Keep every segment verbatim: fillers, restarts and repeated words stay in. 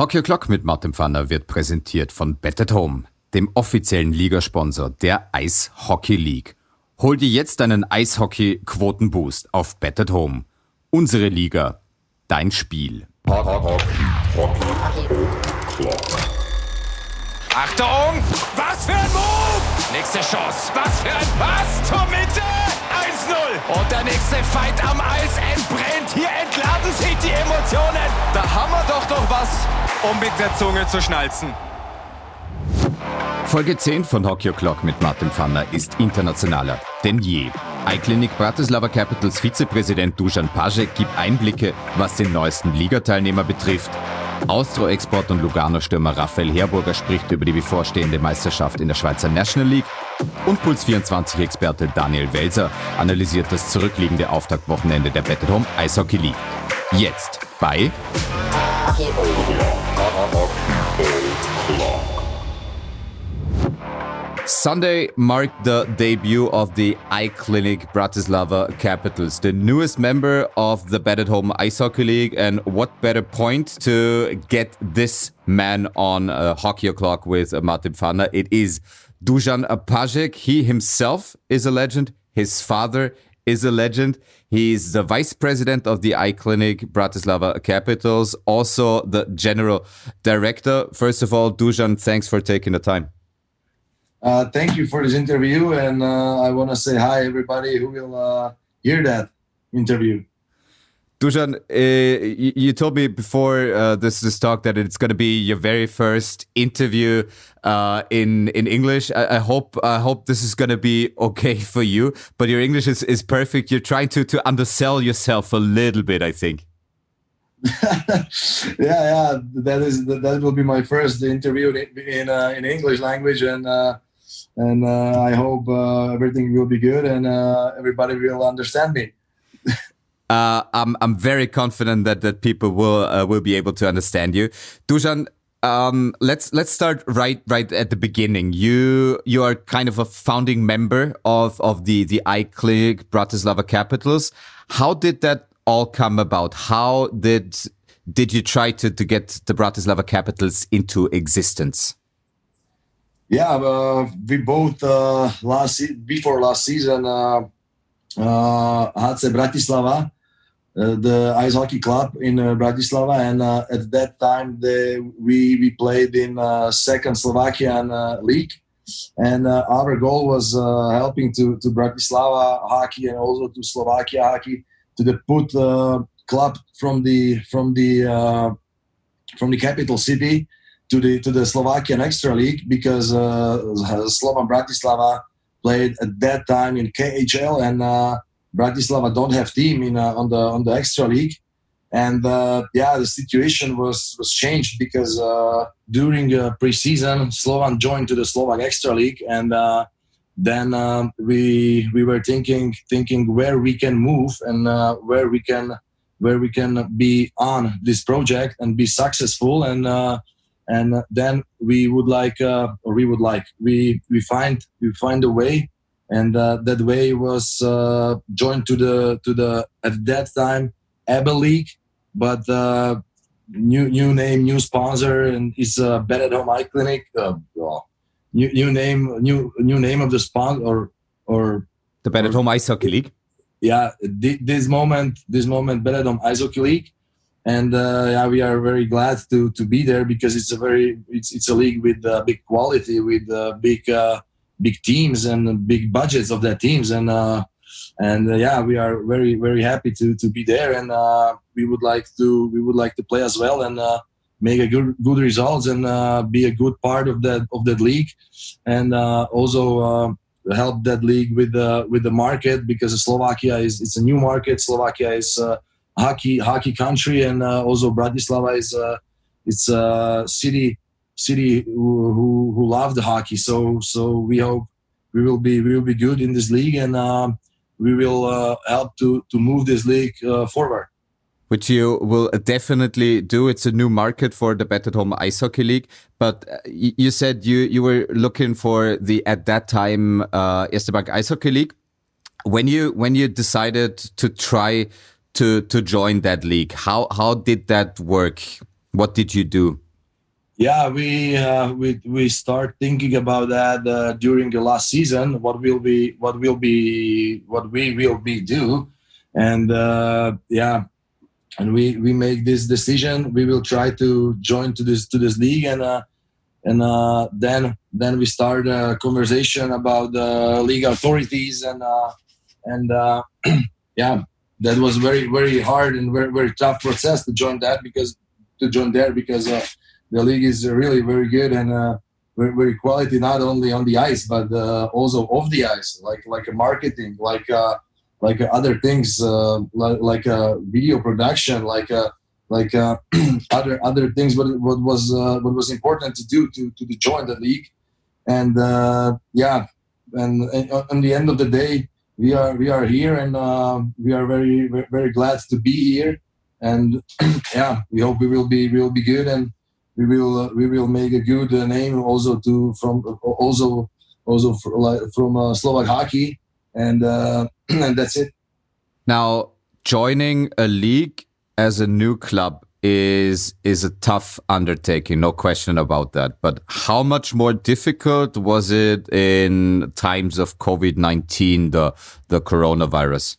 Hockey O'Clock mit Martin Pfanner wird präsentiert von Bet at Home, dem offiziellen Ligasponsor der Ice Hockey League. Hol dir jetzt einen Eishockey-Quotenboost auf Bet at Home. Unsere Liga, dein Spiel. Achtung! Was für ein Move! Nächste Chance. Was für ein Pass zur Mitte! eins null. Und der nächste Fight am Eis entbrennt. Hier entladen sich die Emotionen. Da haben wir doch noch was, um mit der Zunge zu schnalzen. Folge zehn von Hockey O'Clock mit Martin Pfanner ist internationaler denn je. iClinic Bratislava Capitals Vizepräsident Dusan Pajek gibt Einblicke, was den neuesten Ligateilnehmer betrifft. Austro-Export und Lugano-Stürmer Raphael Herburger spricht über die bevorstehende Meisterschaft in der Schweizer National League. Und Puls vierundzwanzig-Experte Daniel Welser analysiert das zurückliegende Auftaktwochenende der Bet at Home Eishockey League. Jetzt bei Hockey O'Clock. Sunday marked the debut of the iClinic Bratislava Capitals, the newest member of the Bet at Home Ice Hockey League. And what better point to get this man on uh, Hockey O'Clock with uh, Martin Pfanner? It is Dusan Pajek. He himself is a legend. His father is a legend. He's the vice president of the iClinic Bratislava Capitals, also the general director. First of all, Dusan, thanks for taking the time. Uh, thank you for this interview, and uh, I want to say hi everybody who will uh, hear that interview. Dusan, uh, you, you told me before uh, this this talk that it's going to be your very first interview uh, in in English. I, I hope I hope this is going to be okay for you. But your English is, is perfect. You're trying to to undersell yourself a little bit, I think. yeah, yeah, that is that will be my first interview in in, uh, in English language, and. Uh, And uh, I hope uh, everything will be good and uh, everybody will understand me. uh, I'm I'm very confident that, that people will uh, will be able to understand you. Dusan, um, let's let's start right right at the beginning. You you are kind of a founding member of of the the iClinic Bratislava Capitals. How did that all come about? How did did you try to to get the Bratislava Capitals into existence? Yeah, uh, we both uh, last se- before last season uh, uh, H C Bratislava, uh, the ice hockey club in uh, Bratislava, and uh, at that time they, we we played in uh, second Slovakian uh, league, and uh, our goal was uh, helping to to Bratislava hockey and also to Slovakia hockey to the put uh, club from the from the uh, from the capital city to the to the Slovakian Extra League, because uh, Slovan Bratislava played at that time in K H L, and uh, Bratislava don't have team in uh, on the on the Extra League, and uh, yeah, the situation was was changed because uh, during uh, preseason Slovan joined to the Slovak Extra League, and uh, then uh, we we were thinking thinking where we can move and uh, where we can where we can be on this project and be successful, and. Uh, And then we would like, uh, or we would like, we we find we find a way, and uh, that way was uh, joined to the to the at that time Abel League, but uh, new new name, new sponsor, and it's a uh, Bet at Home iClinic. Uh, well, new new name, new new name of the sponsor, or or the Bet at Home Ice Hockey League. Yeah, th- this moment, this moment, Bet at Home Ice Hockey League. And uh, yeah, we are very glad to to be there, because it's a very it's it's a league with uh, big quality, with uh, big uh, big teams and big budgets of their teams, and uh, and uh, yeah, we are very very happy to to be there, and uh, we would like to we would like to play as well and uh, make a good good results and uh, be a good part of that of that league, and uh, also uh, help that league with the with the market, because Slovakia is it's a new market. Slovakia is uh, hockey hockey country, and uh, also Bratislava is uh, it's a city city who, who who love the hockey. So so we hope we will be we will be good in this league, and uh, we will uh, help to to move this league uh, forward. Which you will definitely do. It's a new market for the Bet at Home Ice Hockey League. But you said you you were looking for the at that time uh, Erste Bank Ice Hockey League. When you when you decided to try to to join that league, how how did that work? What did you do? Yeah, we uh, we we start thinking about that uh, during the last season. What will be what will be what we will be do, and uh, yeah, and we we make this decision. We will try to join to this to this league, and uh, and uh, then then we start a conversation about the league authorities, and uh, and uh, yeah, that was very very hard and very very tough process to join that because to join there because. Uh, The league is really very good and uh, very, very quality, not only on the ice but uh, also off the ice, like like a marketing, like uh, like uh, other things, uh, like like uh, video production, like uh, like uh, other other things. What what was uh, what was important to do to to join the league, and uh, yeah, and, and on the end of the day, we are we are here and uh, we are very very glad to be here, and yeah, we hope we will be we will be good and. We will uh, we will make a good uh, name also to from uh, also also for, like, from uh, Slovak hockey and uh, and that's it. Now, joining a league as a new club is is a tough undertaking, no question about that. But how much more difficult was it in times of COVID nineteen, the the coronavirus?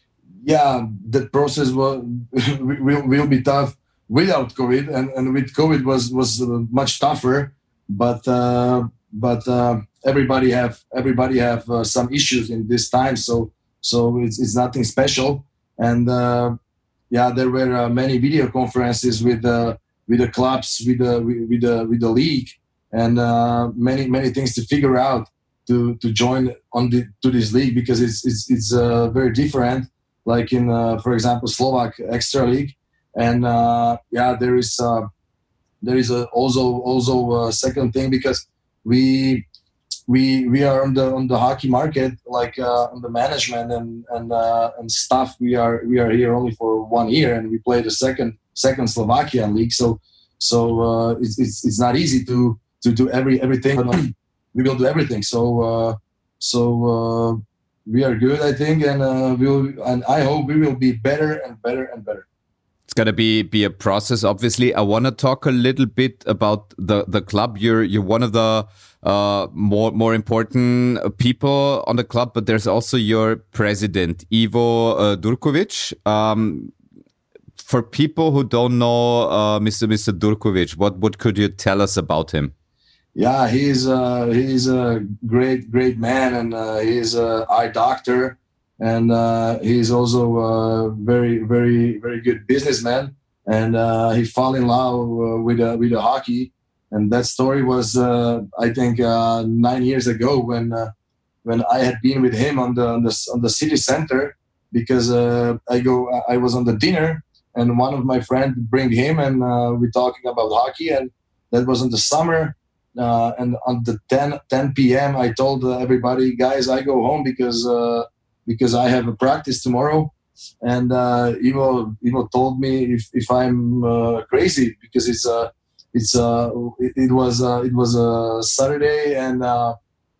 Yeah, the process will will will be tough. Without COVID and, and with COVID was was uh, much tougher, but uh, but uh, everybody have everybody have uh, some issues in this time, so so it's, it's nothing special. And uh, yeah, there were uh, many video conferences with uh, with the clubs, with the with the with the league, and uh, many many things to figure out to to join on the to this league because it's it's it's uh, very different. Like in uh, for example Slovak Extra League. And uh, yeah, there is uh, there is a also also a second thing because we we we are on the on the hockey market, like uh, on the management and and uh, and stuff. We are we are here only for one year, and we play the second second Slovakian league. So so uh, it's, it's it's not easy to to do every everything, but we will do everything. So uh, so uh, we are good, I think, and uh, we will, and I hope we will be better and better and better. It's gonna be be a process. Obviously, I want to talk a little bit about the the club. You're you're one of the uh, more more important people on the club, but there's also your president, Ivo uh, Durkovic. Um, for people who don't know uh, Mister Mister Durkovic, what what could you tell us about him? Yeah, he's uh, he's a great great man, and uh, he's a eye doctor. And uh, he's also a very, very, very good businessman. And uh, he fell in love uh, with uh, with the hockey. And that story was, uh, I think, uh, nine years ago when uh, when I had been with him on the on the, on the city center because uh, I go I was on the dinner and one of my friends bring him and uh, we talking about hockey, and that was in the summer. Uh, and on the ten p.m. I told everybody, guys, I go home because. Uh, because I have a practice tomorrow. And uh, Ivo, Ivo told me if, if I'm uh, crazy because it's uh, it's uh, it, it was uh, it was a Saturday and uh,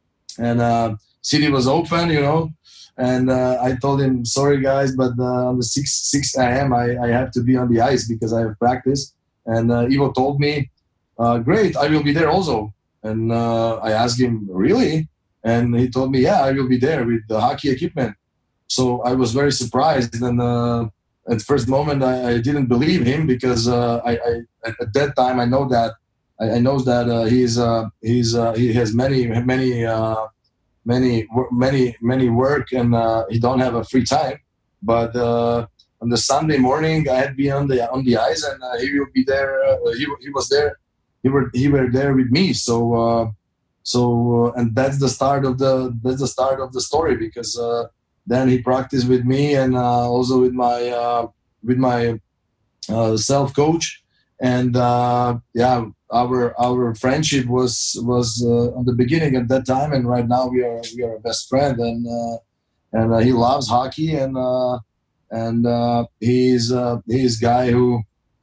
and uh, city was open, you know. And uh, I told him, sorry guys, but uh, on the six six a.m. I, I have to be on the ice because I have practice. And uh, Ivo told me, uh, great, I will be there also. And uh, I asked him, really? And he told me, yeah, I will be there with the hockey equipment. So I was very surprised. And uh, at first moment, I, I didn't believe him because uh, I, I at that time I know that I, I know that uh, he's uh, he's uh, he has many many uh, many many many work and uh, he don't have a free time. But uh, on the Sunday morning, I had been on the on the ice and uh, he will be there. Uh, he he was there. He were he were there with me. So. Uh, So uh, and that's the start of the that's the start of the story because uh, then he practiced with me and uh, also with my uh, with my uh, self coach and uh, yeah our our friendship was was uh, on the beginning at that time and right now we are we are a best friend and uh, and uh, he loves hockey and uh, and uh, he's uh, he's guy who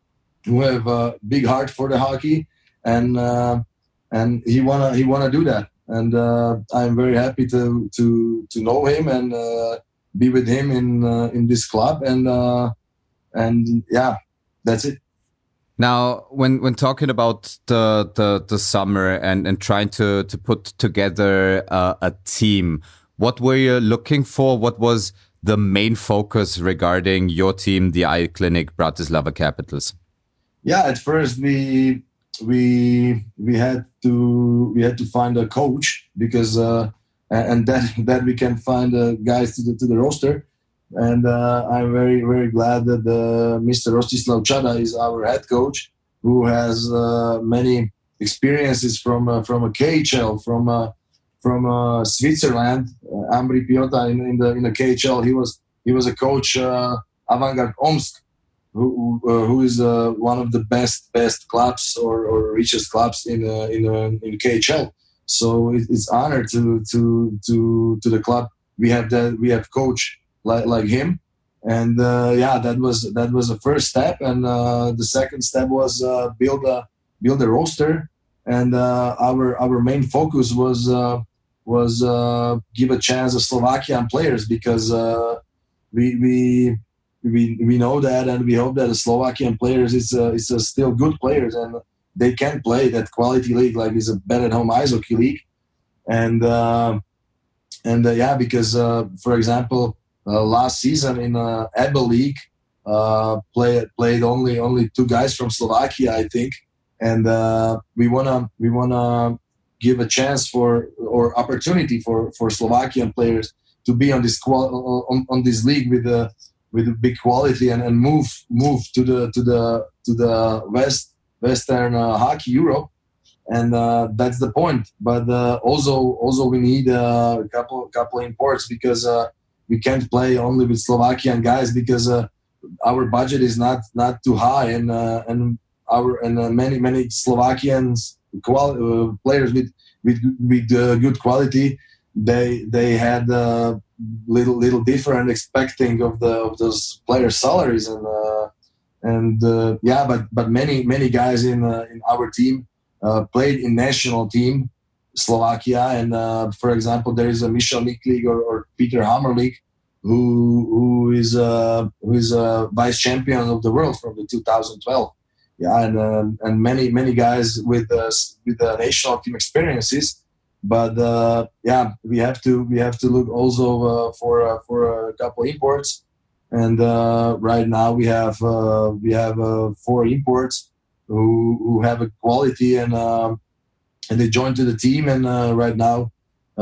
who have a big heart for the hockey and. Uh, And he wanna he wanna do that, and uh, I'm very happy to to to know him and uh, be with him in uh, in this club, and uh, and yeah, that's it. Now, when when talking about the the, the summer and, and trying to, to put together uh, a team, what were you looking for? What was the main focus regarding your team, the Eye Clinic Bratislava Capitals? Yeah, at first we we we had to we had to find a coach because uh, and that that we can find uh, guys to the to the roster. And uh, I'm very, very glad that uh, Mister Rostislav Čada is our head coach, who has uh, many experiences from uh, from a K H L, from uh, from uh, Switzerland. Uh, Ambri Piota in, in the in the K H L, he was he was a coach uh, Avangard Omsk, who uh, who is uh, one of the best best clubs or, or richest clubs in uh, in uh, in K H L. So it, it's honor to to to to the club. We have that we have coach. Like, like him, and uh, yeah, that was that was the first step, and uh, the second step was uh, build a build a roster, and uh, our our main focus was uh, was uh, give a chance to Slovakian players because uh, we we we we know that, and we hope that the Slovakian players is uh, is uh, still good players, and they can play that quality league like it's a Bet-at-Home Ice Hockey League, and uh, and uh, yeah, because uh, for example. Uh, last season in uh, A B L League, uh, played played only only two guys from Slovakia, I think, and uh, we wanna we wanna give a chance for or opportunity for, for Slovakian players to be on this qual- on, on this league with a with a big quality and, and move move to the to the to the west Western uh, hockey Europe, and uh, that's the point. But uh, also also we need uh, a couple couple imports because. Uh, We can't play only with Slovakian guys because uh, our budget is not, not too high, and uh, and our and uh, many many Slovakians quali- uh, players with with with uh, good quality, they they had uh, little little different expecting of the of those players' salaries, and uh, and uh, yeah, but but many many guys in uh, in our team uh, played in national team. Slovakia, and uh, for example, there is a Michal Miklik or, or Peter Hammerlik, who who is uh, who is a vice champion of the world from the two thousand twelve. Yeah, and uh, and many many guys with uh, with the national team experiences, but uh, yeah, we have to we have to look also uh, for uh, for a couple imports, and uh, right now we have uh, we have uh, four imports who who have a quality and. Uh, And they joined to the team, and uh, right now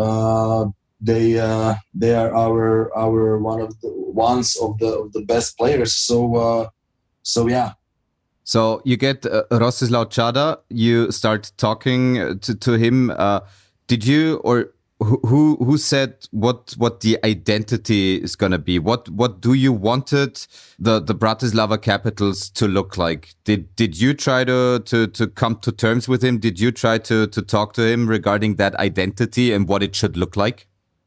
uh, they uh, they are our our one of the ones of the of the best players. So uh, so yeah. So you get uh, Rostislav Čada. You start talking to to him. Uh, did you or who who said what what the identity is gonna be? What what do you wanted the the Bratislava Capitals to look like? Did did you try to to to come to terms with him? Did you try to to talk to him regarding that identity and what it should look like?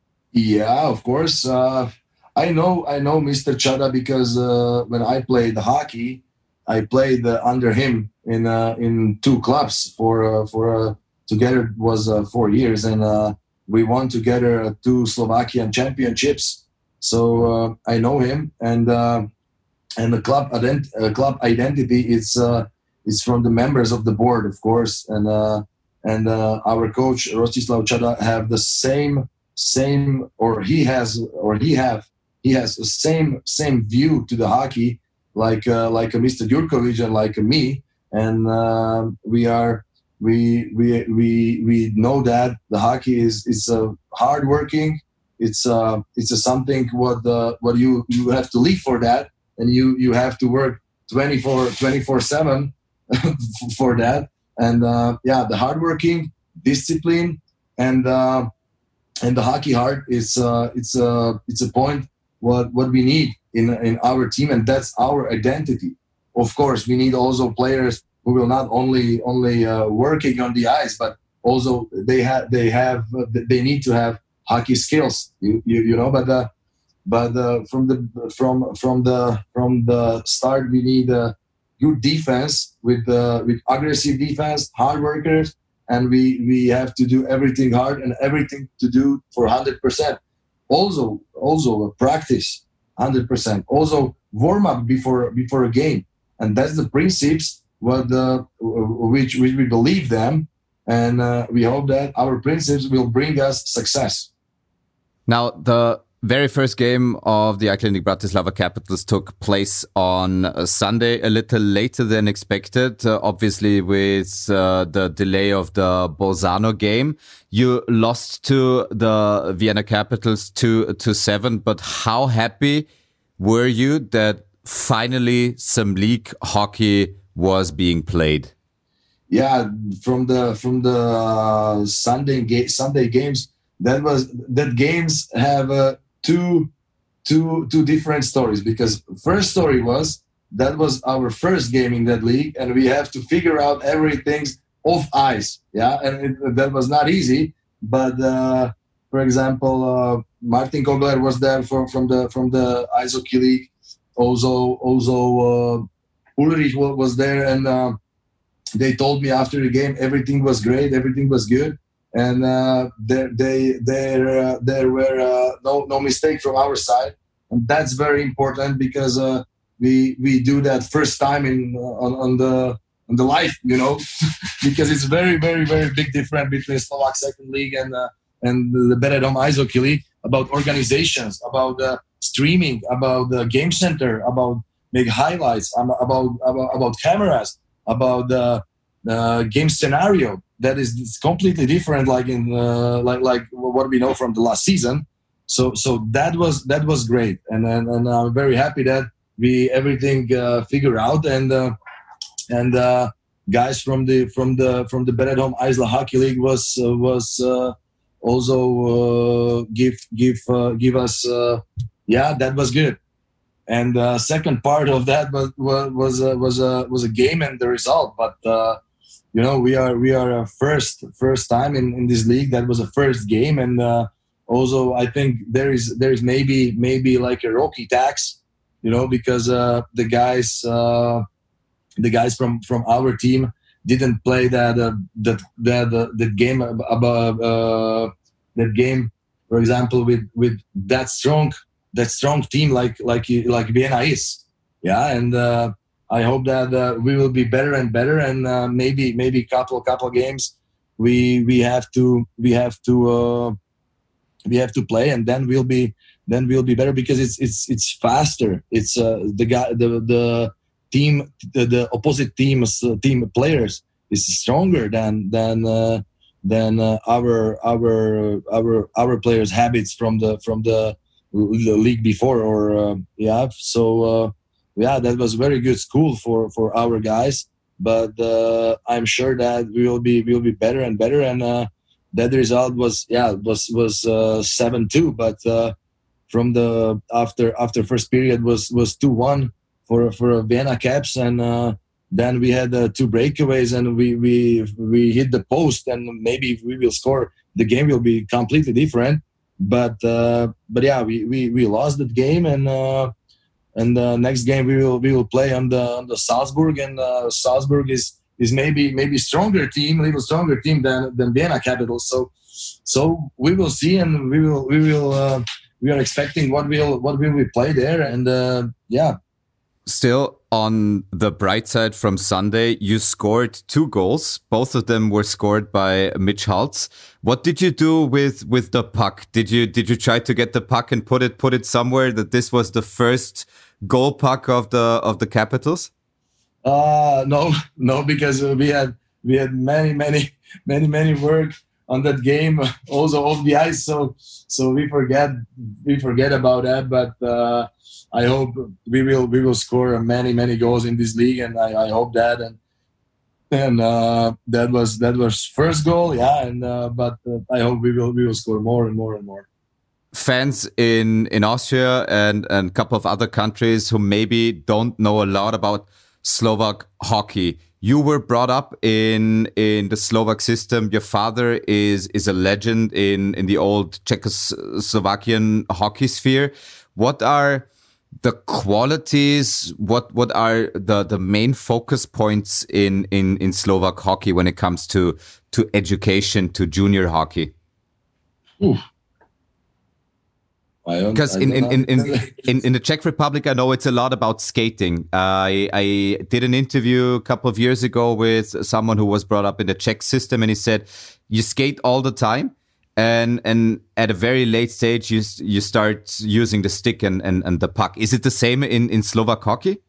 Yeah, of course. Uh, I know I know Mister Čada because uh, when I played hockey, I played uh, under him in uh, in two clubs for uh, for uh, together was uh, four years and. Uh, We won together two Slovakian championships, so uh, I know him, and uh, and the club ident- uh, club identity is uh, is from the members of the board, of course, and uh, and uh, our coach Rostislav Čada have the same same or he has or he have he has the same same view to the hockey like uh, like a Mister Jurkovic and like a me, and uh, we are. We we we we know that the hockey is is uh, hard working. It's uh it's a something what the what you you have to live for that, and you you have to work twenty-four seven for that. And uh, yeah, the hard working, discipline, and uh, and the hockey heart is uh, it's a uh, it's a point what what we need in in our team, and that's our identity. Of course, we need also players. Who will not only only uh, working on the ice, but also they have they have uh, they need to have hockey skills. You you, you know, but uh, but uh, from the from from the from the start, we need a good defense with uh, with aggressive defense, hard workers, and we we have to do everything hard and everything to do for one hundred percent. Also also practice one hundred percent. Also warm up before before a game, and that's the principles. what uh, which which we believe them, and uh, we hope that our principles will bring us success. Now, the very first game of the iClinic Bratislava Capitals took place on Sunday, a little later than expected, uh, obviously with uh, the delay of the Bolzano game. You lost to the Vienna Capitals two to seven, but how happy were you that finally some league hockey was being played? Yeah, from the from the uh, Sunday ga- Sunday games, that was that games have uh, two two two different stories, because first story was that was our first game in that league, and we have to figure out everything off ice. Yeah, and it, that was not easy. But uh, for example, uh, Martin Kobler was there for, from the from the Ice Hockey League. Also, also uh, Ulrich was there, and uh, they told me after the game everything was great, everything was good, and uh, there they there uh, there were uh, no no mistake from our side, and that's very important, because uh, we we do that first time in on, on the on the life, you know, because it's very very very big difference between Slovak Second League and uh, and the Benedom Ice Hockey League, about organizations, about uh, streaming, about the game center, about make highlights, about about, about cameras, about the uh, game scenario. That is it's completely different, like in uh, like like what we know from the last season. So so that was that was great, and and, and I'm very happy that we everything uh, figured out, and uh, and uh, guys from the from the from the Benedom Isla Hockey League was uh, was uh, also uh, give give uh, give us uh, yeah, that was good. And uh, second part of that was was uh, was a was a game and the result. But uh, you know, we are we are a first first time in, in this league. That was a first game, and uh, also I think there is there is maybe maybe like a rookie tax, you know, because uh, the guys uh, the guys from, from our team didn't play that uh, that that uh, that game about uh, that game, for example, with with that strong. that strong team like like like Vienna is, yeah, and uh, I hope that uh, we will be better and better, and uh, maybe maybe couple couple games we we have to we have to uh, we have to play, and then we'll be then we'll be better, because it's it's it's faster. It's uh, the guy the the team the, the opposite team's uh, team players is stronger than than uh, than uh, our our our our players' habits from the from the. the league before, or uh, yeah, so uh, yeah, that was very good school for, for our guys. But uh, I'm sure that we will be we will be better and better, and uh, that result was yeah was was uh, seven two. But uh, from the after after first period was was two one for for Vienna Caps, and uh, then we had uh, two breakaways, and we we we hit the post, and maybe if we will score, the game will be completely different. But uh, but yeah, we, we, we lost that game, and uh, and the next game we will we will play on the on the Salzburg, and uh, Salzburg is is maybe maybe stronger team, a little stronger team than than Vienna Capitals. So so we will see, and we will we will uh, we are expecting what will what will we play there, and uh, yeah. Still, on the bright side from Sunday, you scored two goals. Both of them were scored by Mitch Haltz. What did you do with, with the puck? Did you did you try to get the puck and put it put it somewhere, that this was the first goal puck of the of the Capitals? Uh no, no, because we had we had many many many many work on that game, also off the ice. So so we forget we forget about that, but. Uh, I hope we will we will score many many goals in this league, and I, I hope that, and and uh, that was that was first goal, yeah, and uh, but uh, I hope we will we will score more and more and more. Fans in in Austria and and a couple of other countries who maybe don't know a lot about Slovak hockey. You were brought up in in the Slovak system. Your father is is a legend in in the old Czechoslovakian hockey sphere. What are the qualities, what what are the, the main focus points in, in, in Slovak hockey when it comes to, to education, to junior hockey? Ooh. Because in in, in, in, in in the Czech Republic, I know it's a lot about skating. Uh, I, I did an interview a couple of years ago with someone who was brought up in the Czech system, and he said, you skate all the time, and and at a very late stage, you you start using the stick and, and, and the puck. Is it the same in, in Slovak hockey?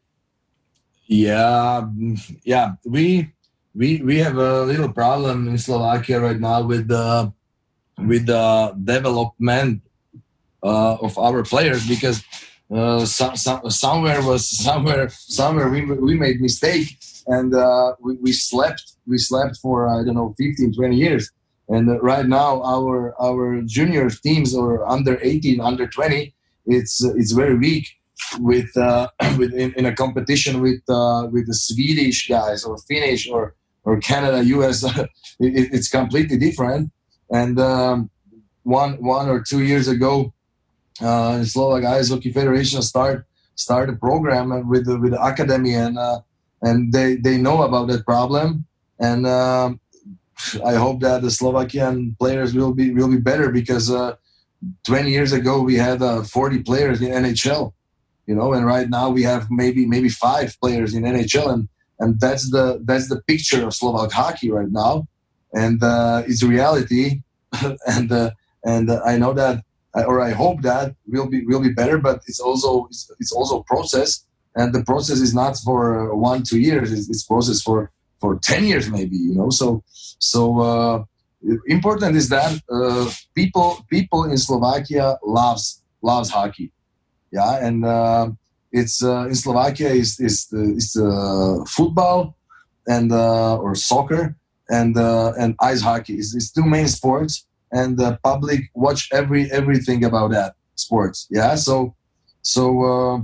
Yeah, yeah. We we we have a little problem in Slovakia right now with the with the development Uh, of our players, because uh, some, some, somewhere was somewhere somewhere we we made mistake, and uh, we, we slept we slept for I don't know fifteen, twenty years, and uh, right now our our junior teams or under eighteen, under twenty, it's uh, it's very weak with uh, with in, in a competition with uh, with the Swedish guys or Finnish or or Canada, U S. it, it's completely different, and um, one one or two years ago. Uh, Slovak Ice Hockey Federation start start a program with the, with the academy, and uh, and they, they know about that problem, and uh, I hope that the Slovakian players will be will be better, because uh, twenty years ago we had uh, forty players in N H L, you know, and right now we have maybe maybe five players in N H L, and and that's the that's the picture of Slovak hockey right now, and uh, it's reality, and uh, and uh, I know that. Or I hope that will be will be better, but it's also it's, it's also a process, and the process is not for one two years. It's, it's process for, for ten years maybe, you know. So so uh, important is that uh, people people in Slovakia loves loves hockey, yeah, and uh, it's uh, in Slovakia is is is uh, football and uh, or soccer and uh, and ice hockey. It's, it's two main sports. And the public watch every everything about that sports. Yeah, so so uh,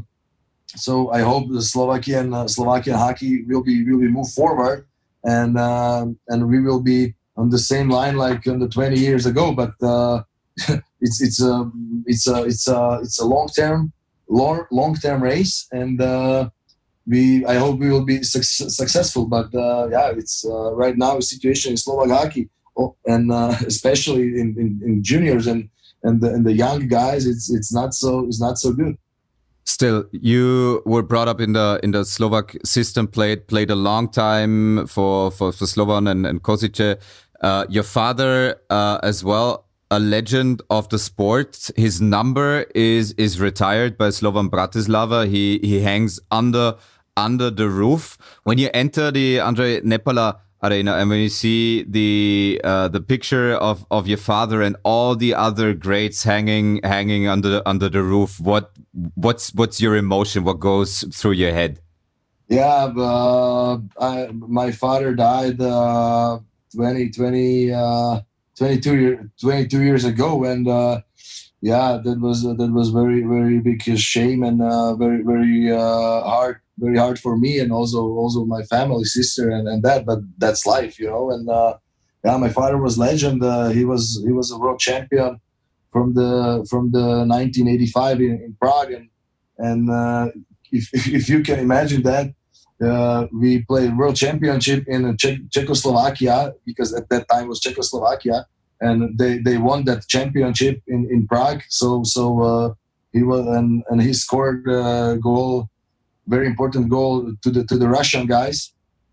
so I hope the Slovakian uh, Slovakian hockey will be will be move forward, and uh, and we will be on the same line like on the twenty years ago. But uh, it's it's a it's a it's a it's a long term long long term race, and uh, we I hope we will be su- successful. But uh, yeah, it's uh, right now a situation in Slovak hockey. And uh, especially in, in, in juniors and and the, and the young guys, it's it's not so it's not so good. Still, you were brought up in the in the Slovak system. played played a long time for for, for Slovan and, and Košice. Uh, your father uh, as well, a legend of the sport. His number is is retired by Slovan Bratislava. He he hangs under under the roof when you enter the Andrej Nepala Arena, and when you see the uh, the picture of, of your father and all the other greats hanging hanging under under the roof, what what's what's your emotion? What goes through your head? Yeah, uh, I, my father died uh, twenty, twenty, uh, twenty-two, year, twenty-two years ago, and uh, yeah, that was uh, that was very very big shame, and uh, very very uh, hard. Very hard for me, and also also my family, sister, and, and that. But that's life, you know. And uh, yeah, my father was legend. Uh, he was he was a world champion from the from the nineteen eighty-five in, in Prague, and and uh, if if you can imagine that, uh, we played world championship in Czech- Czechoslovakia, because at that time was Czechoslovakia, and they, they won that championship in, in Prague. So so uh, he was and, and he scored a goal. Very important goal to the to the Russian guys,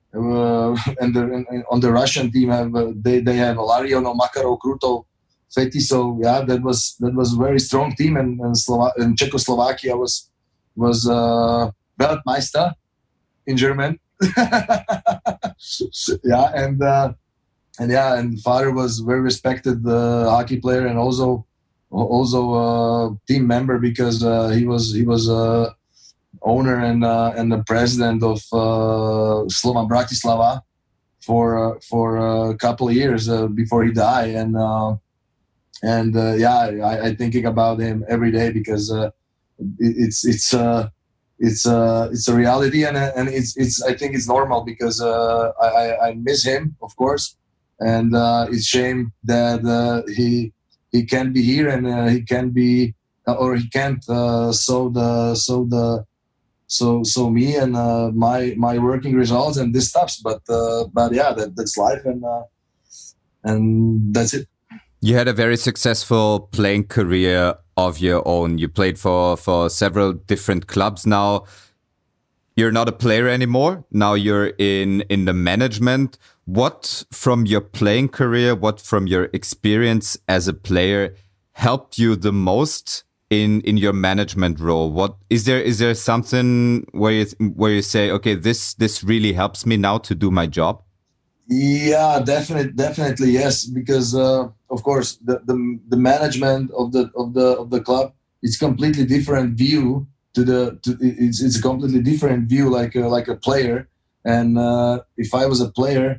uh, and, the, and on the Russian team have uh, they they have Larionov, Makarov, Krutov, Feti. So yeah, that was that was a very strong team, and and, Slova- and Czechoslovakia was was uh, Weltmeister in German. yeah, and uh, and yeah, and father was very respected uh, hockey player, and also also a team member, because uh, he was he was a uh, owner and uh, and the president of uh, Slovan Bratislava for uh, for a couple of years uh, before he died, and uh, and uh, yeah, I, I thinking about him every day, because uh, it, it's it's uh, it's uh, it's a reality, and and it's it's I think it's normal, because uh, I I miss him, of course, and uh, it's shame that uh, he he can't be here, and uh, he can be or he can't uh, sow the sow the So, so me and uh, my my working results and this stuff, but uh, but yeah, that, that's life, and uh, and that's it. You had a very successful playing career of your own. You played for, for several different clubs now. You're not a player anymore. Now you're in, in the management. What from your playing career, what from your experience as a player helped you the most in, in your management role? What is there, is there something where you, where you say, okay, this, this really helps me now to do my job? Yeah, definitely, definitely, yes. Because uh, of course, the, the the management of the of the of the club, it's completely different view to the. To, it's it's a completely different view, like a, like a player. And uh, if I was a player,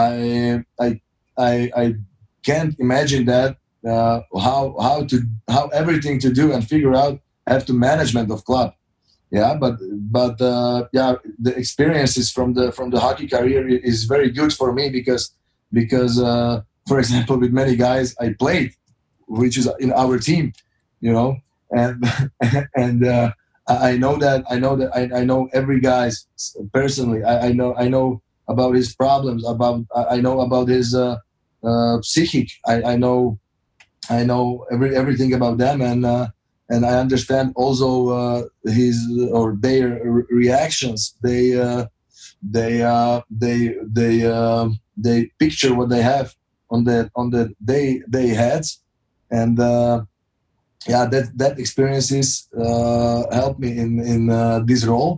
I I I, I can't imagine that uh, how how to how everything to do and figure out have to management of club. Yeah, but but uh, yeah, the experiences from the from the hockey career is very good for me because because uh, for example, with many guys I played, which is in our team, you know, and and uh, I know that I know that I, I know every guy's personally. I, I know I know about his problems, about I know about his uh, uh, psychic. I, I know I know every everything about them and. Uh, And I understand also uh, his or their re- reactions. They, uh, they, uh, they, they, uh, they picture what they have on the on the day they heads, and uh, yeah, that that experiences uh, helped me in in uh, this role,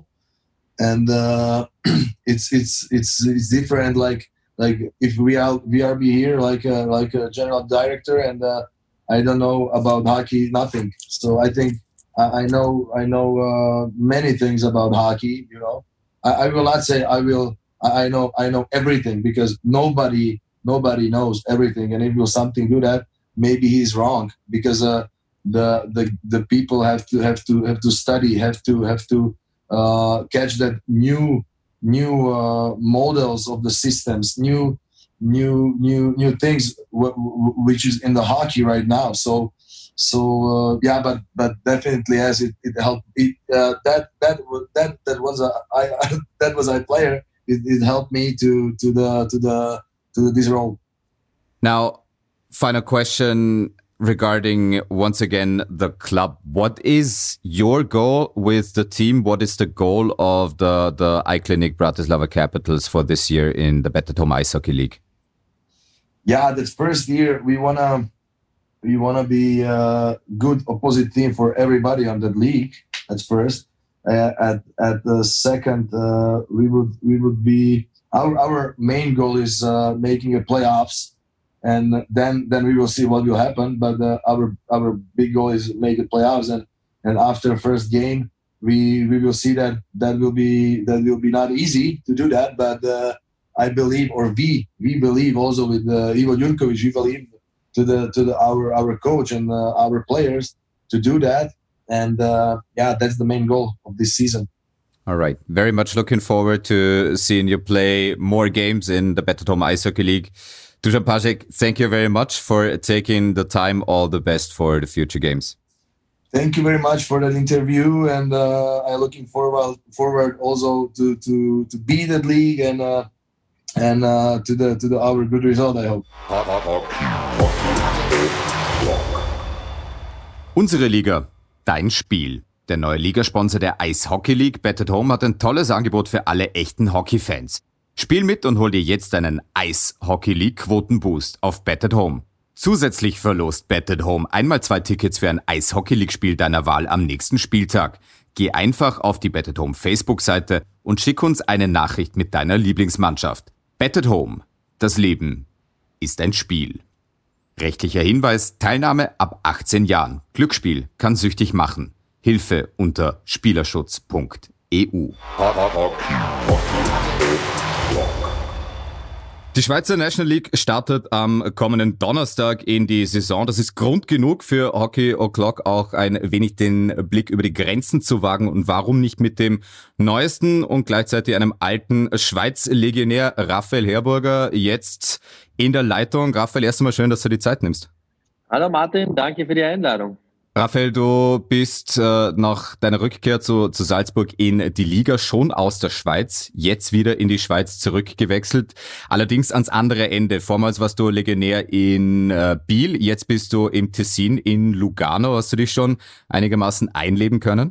and uh, it's it's it's it's different. Like like if we are V R B here, like a, like a general director and. Uh, I don't know about hockey, nothing. So I think I, I know I know uh, many things about hockey. You know, I, I will not say I will. I know I know everything because nobody nobody knows everything. And if you something do that, maybe he's wrong because uh, the the the people have to have to have to study, have to have to uh, catch that new new uh, models of the systems, new. new new new things w- w- which is in the hockey right now, so so uh, yeah, but but definitely as it, it helped it, uh, that that that that was a I that was a player it, it helped me to to the to the to this role. Now, final question regarding once again the club. What is your goal with the team? What is the goal of the the iClinic Bratislava Capitals for this year in the Bet at Home Ice Hockey League? Yeah, this first year we wanna we wanna be a good opposite team for everybody on that league. At first, uh, at at the second, uh, we would we would be our our main goal is uh, making a playoffs, and then then we will see what will happen. But uh, our our big goal is make the playoffs, and and after first game we we will see that that will be that will be not easy to do that, but. Uh, I believe, or we we believe also with uh, Ivo Jurkovic, we believe to the to the our our coach and uh, our players to do that, and uh, yeah, that's the main goal of this season. All right, very much looking forward to seeing you play more games in the Bet at Home Ice Hockey League. Dusan Pacek, thank you very much for taking the time. All the best for the future games. Thank you very much for that interview, and uh, I'm looking forward forward also to to to be that league and. Uh, And uh, to the to the our good result, I hope. Unsere Liga, dein Spiel. Der neue Ligasponsor der Ice Hockey League, Bet at Home, hat ein tolles Angebot für alle echten Hockey-Fans. Spiel mit und hol dir jetzt einen Ice Hockey League Quotenboost auf Bet at Home. Zusätzlich verlost Bet at Home einmal zwei Tickets für ein Ice Hockey League Spiel deiner Wahl am nächsten Spieltag. Geh einfach auf die Bet at Home Facebook-Seite und schick uns eine Nachricht mit deiner Lieblingsmannschaft. Bet at Home. Das Leben ist ein Spiel. Rechtlicher Hinweis, Teilnahme ab achtzehn Jahren. Glücksspiel kann süchtig machen. Hilfe unter spielerschutz punkt e u. Die Schweizer National League startet am kommenden Donnerstag in die Saison. Das ist Grund genug für Hockey O'Clock auch ein wenig den Blick über die Grenzen zu wagen und warum nicht mit dem neuesten und gleichzeitig einem alten Schweiz-Legionär Raphael Herburger jetzt in der Leitung. Raphael, erst einmal schön, dass du die Zeit nimmst. Hallo Martin, danke für die Einladung. Raphael, du bist äh, nach deiner Rückkehr zu, zu Salzburg in die Liga schon aus der Schweiz, jetzt wieder in die Schweiz zurückgewechselt, allerdings ans andere Ende. Vormals warst du Legionär in äh, Biel, jetzt bist du im Tessin in Lugano. Hast du dich schon einigermaßen einleben können?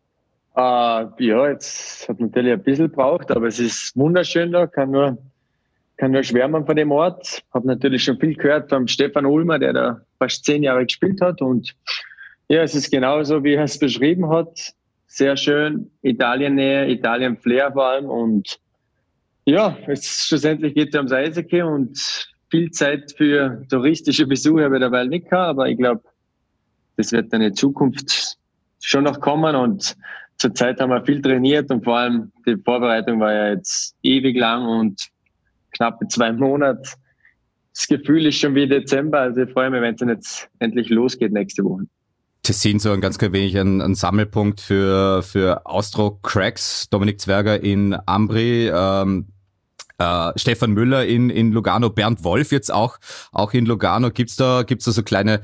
Uh, ja, jetzt hat natürlich ein bisschen gebraucht, aber es ist wunderschön da, kann nur, kann nur schwärmen von dem Ort. Habe natürlich schon viel gehört vom Stefan Ulmer, der da fast zehn Jahre gespielt hat, und ja, es ist genauso, wie er es beschrieben hat. Sehr schön, Italien-Nähe, Italien-Flair vor allem, und ja, es, schlussendlich geht es ums Eishockey und viel Zeit für touristische Besuche habe ich dabei nicht gehabt, aber ich glaube, das wird dann in Zukunft schon noch kommen, und zurzeit haben wir viel trainiert und vor allem die Vorbereitung war ja jetzt ewig lang und knappe zwei Monate. Das Gefühl ist schon wie Dezember, also ich freue mich, wenn es dann jetzt endlich losgeht nächste Woche. Tessin so ein ganz klein wenig ein, ein Sammelpunkt für, für Austro-Cracks, Dominik Zwerger in Ambri, ähm, äh, Stefan Müller in, in Lugano, Bernd Wolf jetzt auch, auch in Lugano. Gibt's da, gibt's da so kleine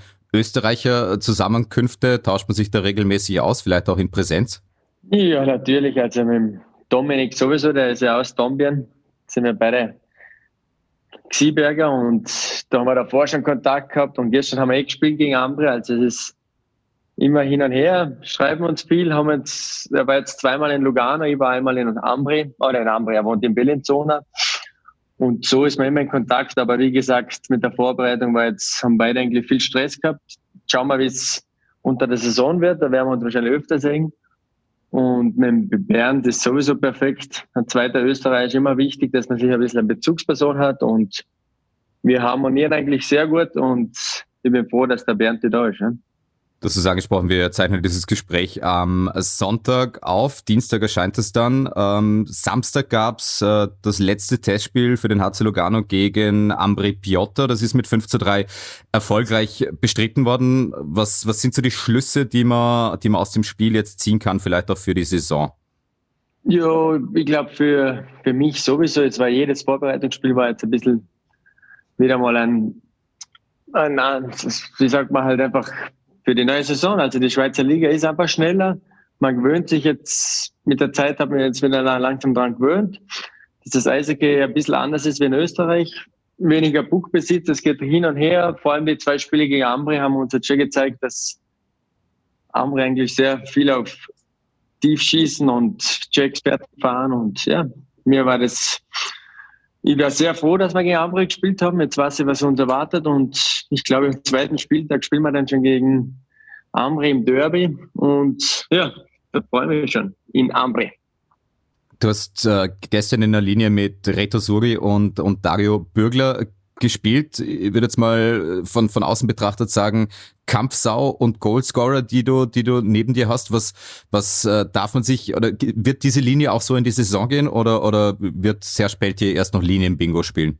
Österreicher-Zusammenkünfte? Tauscht man sich da regelmäßig aus, vielleicht auch in Präsenz? Ja, natürlich. Also mit dem Dominik sowieso, der ist ja aus Dombien. Sind wir beide Gsieberger und da haben wir davor schon Kontakt gehabt und gestern haben wir eh gespielt gegen Ambri. Also es ist immer hin und her, schreiben uns viel, haben jetzt, er war jetzt zweimal in Lugano, ich war einmal in Ambri, oder in Ambri, er wohnt in Bellinzona. Und so ist man immer in Kontakt. Aber wie gesagt, mit der Vorbereitung war jetzt, haben beide eigentlich viel Stress gehabt. Schauen wir, wie es unter der Saison wird, da werden wir uns wahrscheinlich öfter sehen. Und mit Bernd ist sowieso perfekt. Ein zweiter Österreicher ist immer wichtig, dass man sich ein bisschen eine Bezugsperson hat. Und wir harmonieren eigentlich sehr gut und ich bin froh, dass der Bernd da ist. Ja. Du hast es angesprochen, wir zeichnen dieses Gespräch am Sonntag auf, Dienstag erscheint es dann. Ähm, Samstag gab's äh, das letzte Testspiel für den H C Lugano gegen Ambri Piotta. Das ist mit fünf zu drei erfolgreich bestritten worden. Was, was sind so die Schlüsse, die man, die man aus dem Spiel jetzt ziehen kann, vielleicht auch für die Saison? Ja, ich glaube für, für mich sowieso, jetzt war jedes Vorbereitungsspiel war jetzt ein bisschen wieder mal ein, ein, ein wie sagt man halt einfach, für die neue Saison. Also die Schweizer Liga ist einfach schneller. Man gewöhnt sich jetzt, mit der Zeit hat man jetzt wieder langsam dran gewöhnt, dass das Eishockey ein bisschen anders ist wie in Österreich. Weniger Puckbesitz, es geht hin und her. Vor allem die zwei Spiele gegen Ambri haben uns jetzt schon gezeigt, dass Ambri eigentlich sehr viel auf Tiefschießen und Check-Experten fahren. Und ja, mir war das, ich war sehr froh, dass wir gegen Ambri gespielt haben. Jetzt weiß ich, was uns erwartet. Und ich glaube, im zweiten Spieltag spielen wir dann schon gegen Ambri im Derby. Und ja, da freue ich mich schon in Ambri. Du hast äh, gestern in der Linie mit Reto Suri und, und Dario Bürgler gespielt. Ich würde jetzt mal von, von außen betrachtet sagen, Kampfsau und Goalscorer, die du, die du neben dir hast. Was, was äh, darf man sich, oder wird diese Linie auch so in die Saison gehen, oder, oder wird Serge Pelletier erst noch Linien-Bingo spielen?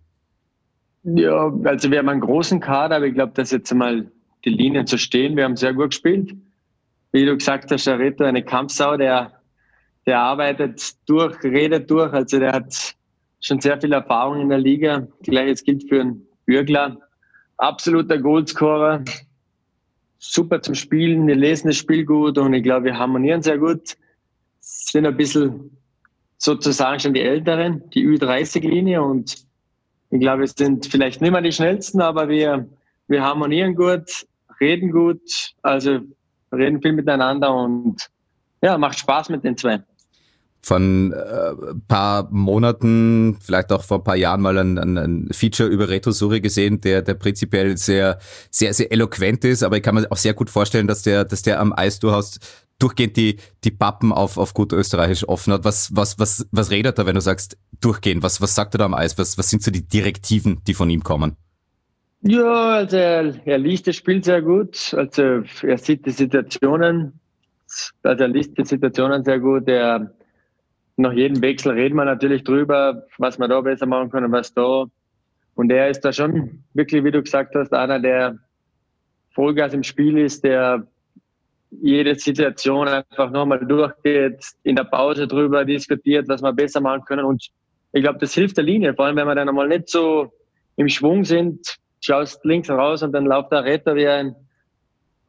Ja, also wir haben einen großen Kader, aber ich glaube, dass jetzt mal die Linien zu stehen, wir haben sehr gut gespielt. Wie du gesagt hast, der Reto, eine Kampfsau, der, der arbeitet durch, redet durch, also der hat schon sehr viel Erfahrung in der Liga. Gleiches gilt für einen Bürgler. Absoluter Goalscorer. Super zum Spielen. Wir lesen das Spiel gut und ich glaube, wir harmonieren sehr gut. Es sind ein bisschen sozusagen schon die Älteren, die Ü dreißig Linie, und ich glaube, wir sind vielleicht nicht mehr die Schnellsten, aber wir, wir harmonieren gut, reden gut, also reden viel miteinander und ja, macht Spaß mit den zwei. Von äh, paar Monaten, vielleicht auch vor ein paar Jahren mal ein, ein, ein Feature über Reto Suri gesehen, der der prinzipiell sehr sehr sehr eloquent ist, aber ich kann mir auch sehr gut vorstellen, dass der dass der am Eis durchaus durchgehend die die Pappen auf auf gut Österreichisch offen hat. Was was was was redet er, wenn du sagst durchgehend? Was was sagt er da am Eis? Was was sind so die Direktiven, die von ihm kommen? Ja, also er, er liest das Spiel sehr gut. Also er sieht die Situationen, also er liest die Situationen sehr gut. Er Nach jedem Wechsel reden wir natürlich drüber, was wir da besser machen können, was da. Und er ist da schon wirklich, wie du gesagt hast, einer, der Vollgas im Spiel ist, der jede Situation einfach nochmal durchgeht, in der Pause drüber diskutiert, was wir besser machen können. Und ich glaube, das hilft der Linie, vor allem wenn wir dann einmal nicht so im Schwung sind, schaust links raus und dann läuft der Retter wie ein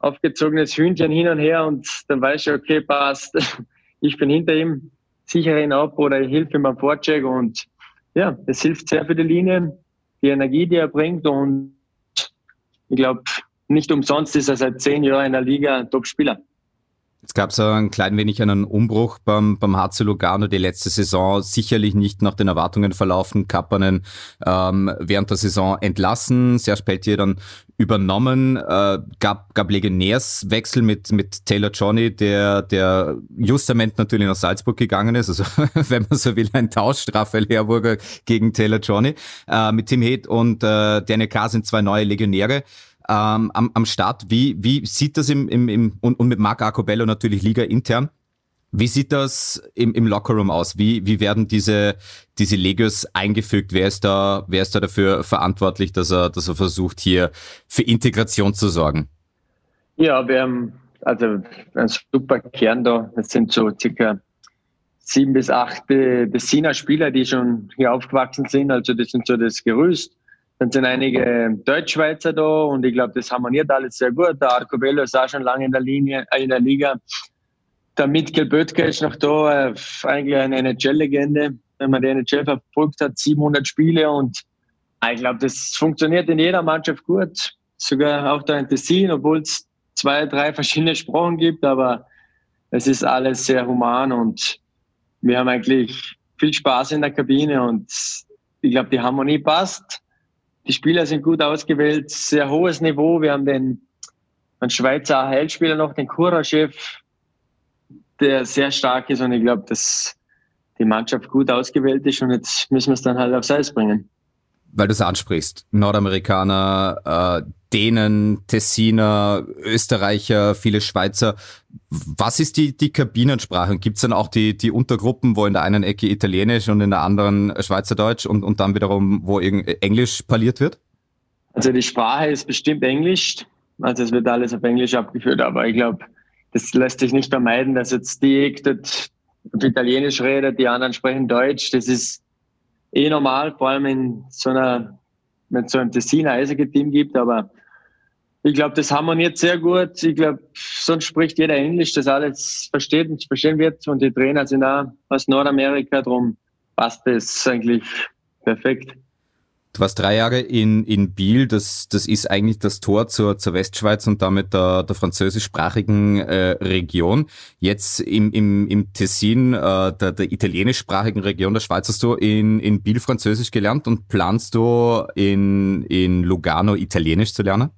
aufgezogenes Hühnchen hin und her und dann weiß ich, okay, passt, ich bin hinter ihm, sichere ihn ab oder ich helfe ihm beim Vorcheck und ja, es hilft sehr für die Linie, die Energie, die er bringt und ich glaube, nicht umsonst ist er seit zehn Jahren in der Liga ein Top-Spieler. Jetzt gab es ein klein wenig einen Umbruch beim, beim H C Lugano die letzte Saison, sicherlich nicht nach den Erwartungen verlaufen. Kapanen ähm, während der Saison entlassen, Serge Pelletier dann übernommen, äh, gab, gab Legionärswechsel mit, mit Taylor Johnny, der, der justament natürlich nach Salzburg gegangen ist, also wenn man so will, ein Tausch, Raphael Herburger gegen Taylor Johnny, äh, mit Tim Heath und äh, Daniel K. sind zwei neue Legionäre. Ähm, am, am Start. Wie, wie sieht das im, im, im und, und mit Marc Arcobello natürlich Liga intern? Wie sieht das im, im Lockerroom aus? Wie, wie werden diese, diese Legios eingefügt? Wer ist da, wer ist da dafür verantwortlich, dass er, dass er versucht, hier für Integration zu sorgen? Ja, wir haben also einen super Kern da. Das sind so circa sieben bis acht Tessiner Spieler, die schon hier aufgewachsen sind. Also das sind so das Gerüst. Dann sind einige Deutschschweizer da und ich glaube, das harmoniert alles sehr gut. Der Arcobello ist auch schon lange in der Linie, äh, in der Liga. Der Mitkel Böttger ist noch da, äh, eigentlich eine N H L-Legende. Wenn man die N H L verfolgt hat, siebenhundert Spiele und äh, ich glaube, das funktioniert in jeder Mannschaft gut. Sogar auch da in Tessin, obwohl es zwei, drei verschiedene Sprachen gibt, aber es ist alles sehr human und wir haben eigentlich viel Spaß in der Kabine und ich glaube, die Harmonie passt. Die Spieler sind gut ausgewählt, sehr hohes Niveau. Wir haben den, einen Schweizer A H L-Spieler noch, den Kura-Chef, der sehr stark ist. Und ich glaube, dass die Mannschaft gut ausgewählt ist. Und jetzt müssen wir es dann halt aufs Eis bringen. Weil du es ansprichst, Nordamerikaner, äh, Dänen, Tessiner, Österreicher, viele Schweizer. Was ist die, die Kabinensprache? Gibt es dann auch die, die Untergruppen, wo in der einen Ecke Italienisch und in der anderen Schweizerdeutsch und, und dann wiederum, wo Englisch parliert wird? Also die Sprache ist bestimmt Englisch. Also es wird alles auf Englisch abgeführt, aber ich glaube, das lässt sich nicht vermeiden, dass jetzt die dort auf Italienisch redet, die anderen sprechen Deutsch. Das ist eh normal, vor allem in so einer, wenn es so ein Tessiner Eishockey-Team gibt, aber ich glaube, das harmoniert sehr gut. Ich glaube, sonst spricht jeder Englisch, das alles versteht und verstehen wird. Und die Trainer sind auch aus Nordamerika, darum passt das eigentlich perfekt. Du warst drei Jahre in, in Biel, das, das ist eigentlich das Tor zur, zur Westschweiz und damit der, der französischsprachigen äh, Region. Jetzt im, im, im Tessin, äh, der, der italienischsprachigen Region der Schweiz, hast du in, in Biel Französisch gelernt und planst du in, in Lugano Italienisch zu lernen?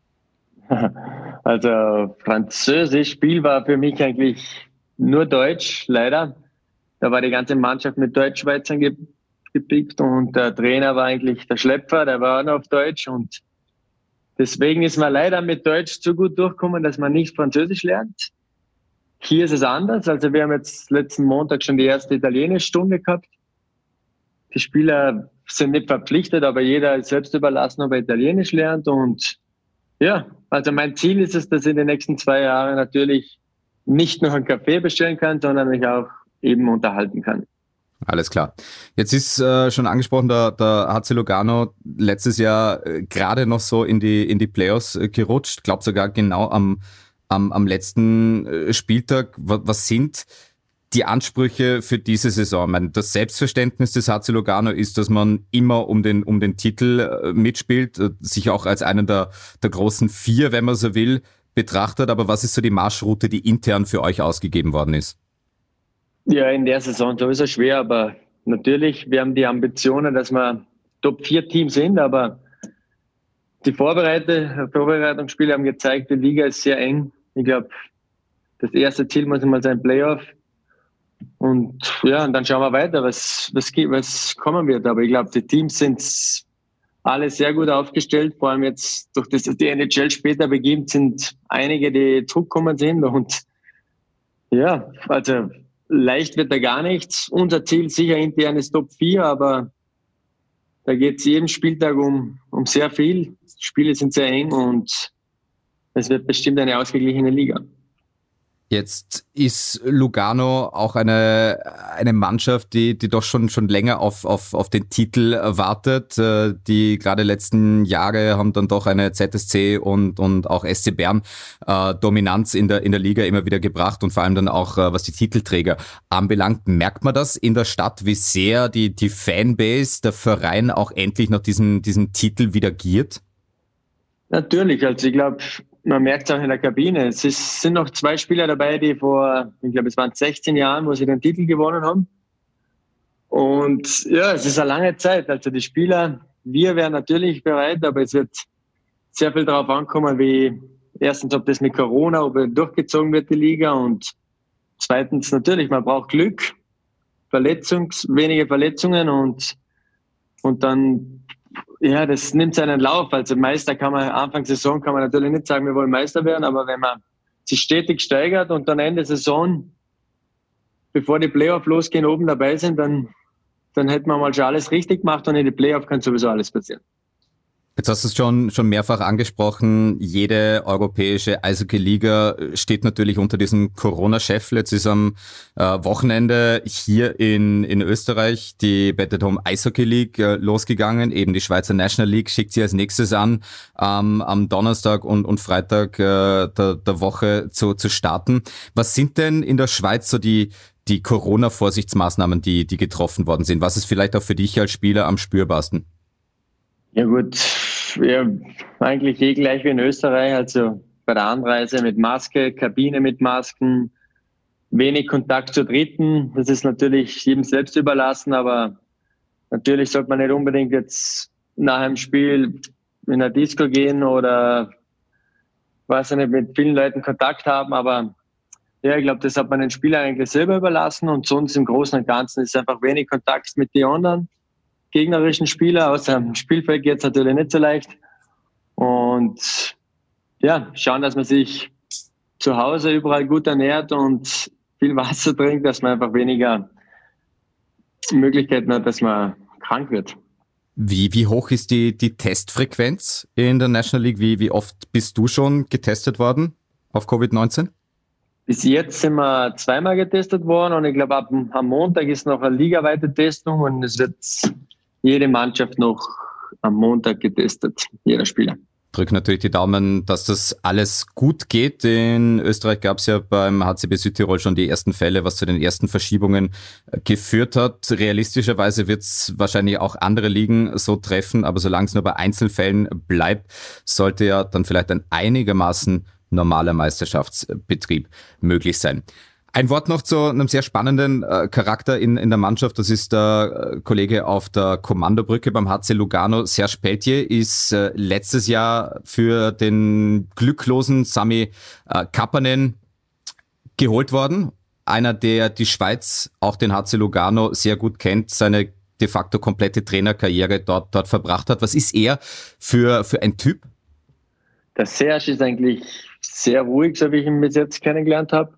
Also Französisch, Biel war für mich eigentlich nur Deutsch, leider. Da war die ganze Mannschaft mit Deutschschweizern ge- gepickt und der Trainer war eigentlich der Schlepper, der war auch noch auf Deutsch und deswegen ist man leider mit Deutsch zu gut durchgekommen, dass man nicht Französisch lernt. Hier ist es anders, also wir haben jetzt letzten Montag schon die erste Italienisch-Stunde gehabt. Die Spieler sind nicht verpflichtet, aber jeder ist selbst überlassen, ob er Italienisch lernt und ja, also mein Ziel ist es, dass ich in den nächsten zwei Jahren natürlich nicht nur einen Kaffee bestellen kann, sondern mich auch eben unterhalten kann. Alles klar. Jetzt ist äh, schon angesprochen, der, der H C Lugano letztes Jahr äh, gerade noch so in die in die Playoffs äh, gerutscht, glaube sogar genau am am, am letzten äh, Spieltag. Was, was sind die Ansprüche für diese Saison? Ich meine, das Selbstverständnis des H C Lugano ist, dass man immer um den um den Titel äh, mitspielt, äh, sich auch als einen der der großen vier, wenn man so will, betrachtet. Aber was ist so die Marschroute, die intern für euch ausgegeben worden ist? Ja, in der Saison sowieso schwer, aber natürlich, wir haben die Ambitionen, dass wir Top vier Team sind, aber die Vorbereite, Vorbereitungsspiele haben gezeigt, die Liga ist sehr eng. Ich glaube, das erste Ziel muss immer sein Playoff. Und ja, und dann schauen wir weiter, was, was, was kommen wird. Aber ich glaube, die Teams sind alle sehr gut aufgestellt. Vor allem jetzt, durch das die N H L später beginnt, sind einige, die zurückgekommen sind. Und ja, also leicht wird da gar nichts. Unser Ziel sicher intern ist Top vier, aber da geht es jeden Spieltag um, um sehr viel. Die Spiele sind sehr eng und es wird bestimmt eine ausgeglichene Liga. Jetzt ist Lugano auch eine eine Mannschaft, die die doch schon schon länger auf auf auf den Titel wartet. Die gerade letzten Jahre haben dann doch eine Z S C und und auch S C Bern äh, Dominanz in der in der Liga immer wieder gebracht und vor allem dann auch äh, was die Titelträger anbelangt. Merkt man das in der Stadt, wie sehr die die Fanbase, der Verein auch endlich nach diesem diesem Titel wieder giert? Natürlich, also ich glaube, man merkt es auch in der Kabine. Es ist, sind noch zwei Spieler dabei, die vor, ich glaube, es waren sechzehn Jahren, wo sie den Titel gewonnen haben. Und ja, es ist eine lange Zeit. Also die Spieler, wir wären natürlich bereit, aber es wird sehr viel darauf ankommen, wie erstens, ob das mit Corona, ob er durchgezogen wird, die Liga. Und zweitens natürlich, man braucht Glück, Verletzungs, wenige Verletzungen und, und dann ja, das nimmt seinen Lauf. Also Meister kann man, Anfang Saison kann man natürlich nicht sagen, wir wollen Meister werden, aber wenn man sich stetig steigert und dann Ende Saison, bevor die Playoff losgehen, oben dabei sind, dann, dann hätten wir mal schon alles richtig gemacht und in die Playoff kann sowieso alles passieren. Jetzt hast du es schon, schon mehrfach angesprochen. Jede europäische Eishockey-Liga steht natürlich unter diesem Corona-Scheffel. Jetzt ist am äh, Wochenende hier in, in Österreich die Better Home Eishockey League äh, losgegangen. Eben die Schweizer National League schickt sie als nächstes an, ähm, am Donnerstag und, und Freitag äh, der, der Woche zu, zu starten. Was sind denn in der Schweiz so die, die Corona-Vorsichtsmaßnahmen, die, die getroffen worden sind? Was ist vielleicht auch für dich als Spieler am spürbarsten? Ja gut, ja, eigentlich eh gleich wie in Österreich, also bei der Anreise mit Maske, Kabine mit Masken, wenig Kontakt zu Dritten. Das ist natürlich jedem selbst überlassen, aber natürlich sollte man nicht unbedingt jetzt nach einem Spiel in eine Disco gehen oder weiß ich nicht, mit vielen Leuten Kontakt haben, aber ja, ich glaube, das hat man den Spieler eigentlich selber überlassen und sonst im Großen und Ganzen ist einfach wenig Kontakt mit den anderen gegnerischen Spieler. Außer dem Spielfeld geht es natürlich nicht so leicht. Und ja, schauen, dass man sich zu Hause überall gut ernährt und viel Wasser trinkt, dass man einfach weniger Möglichkeiten hat, dass man krank wird. Wie, wie hoch ist die, die Testfrequenz in der National League? Wie, wie oft bist du schon getestet worden auf Covid neunzehn? Bis jetzt sind wir zweimal getestet worden und ich glaube, ab am Montag ist noch eine ligaweite Testung und es wird jede Mannschaft noch am Montag getestet, jeder Spieler. Drück natürlich die Daumen, dass das alles gut geht. In Österreich gab es ja beim H C B Südtirol schon die ersten Fälle, was zu den ersten Verschiebungen geführt hat. Realistischerweise wird es wahrscheinlich auch andere Ligen so treffen, aber solange es nur bei Einzelfällen bleibt, sollte ja dann vielleicht ein einigermaßen normaler Meisterschaftsbetrieb möglich sein. Ein Wort noch zu einem sehr spannenden äh, Charakter in, in der Mannschaft. Das ist der äh, Kollege auf der Kommandobrücke beim H C Lugano. Serge Pelletier ist äh, letztes Jahr für den glücklosen Sami äh, Kapanen geholt worden. Einer, der die Schweiz, auch den H C Lugano sehr gut kennt, seine de facto komplette Trainerkarriere dort, dort verbracht hat. Was ist er für, für ein Typ? Der Serge ist eigentlich sehr ruhig, so wie ich ihn bis jetzt kennengelernt habe.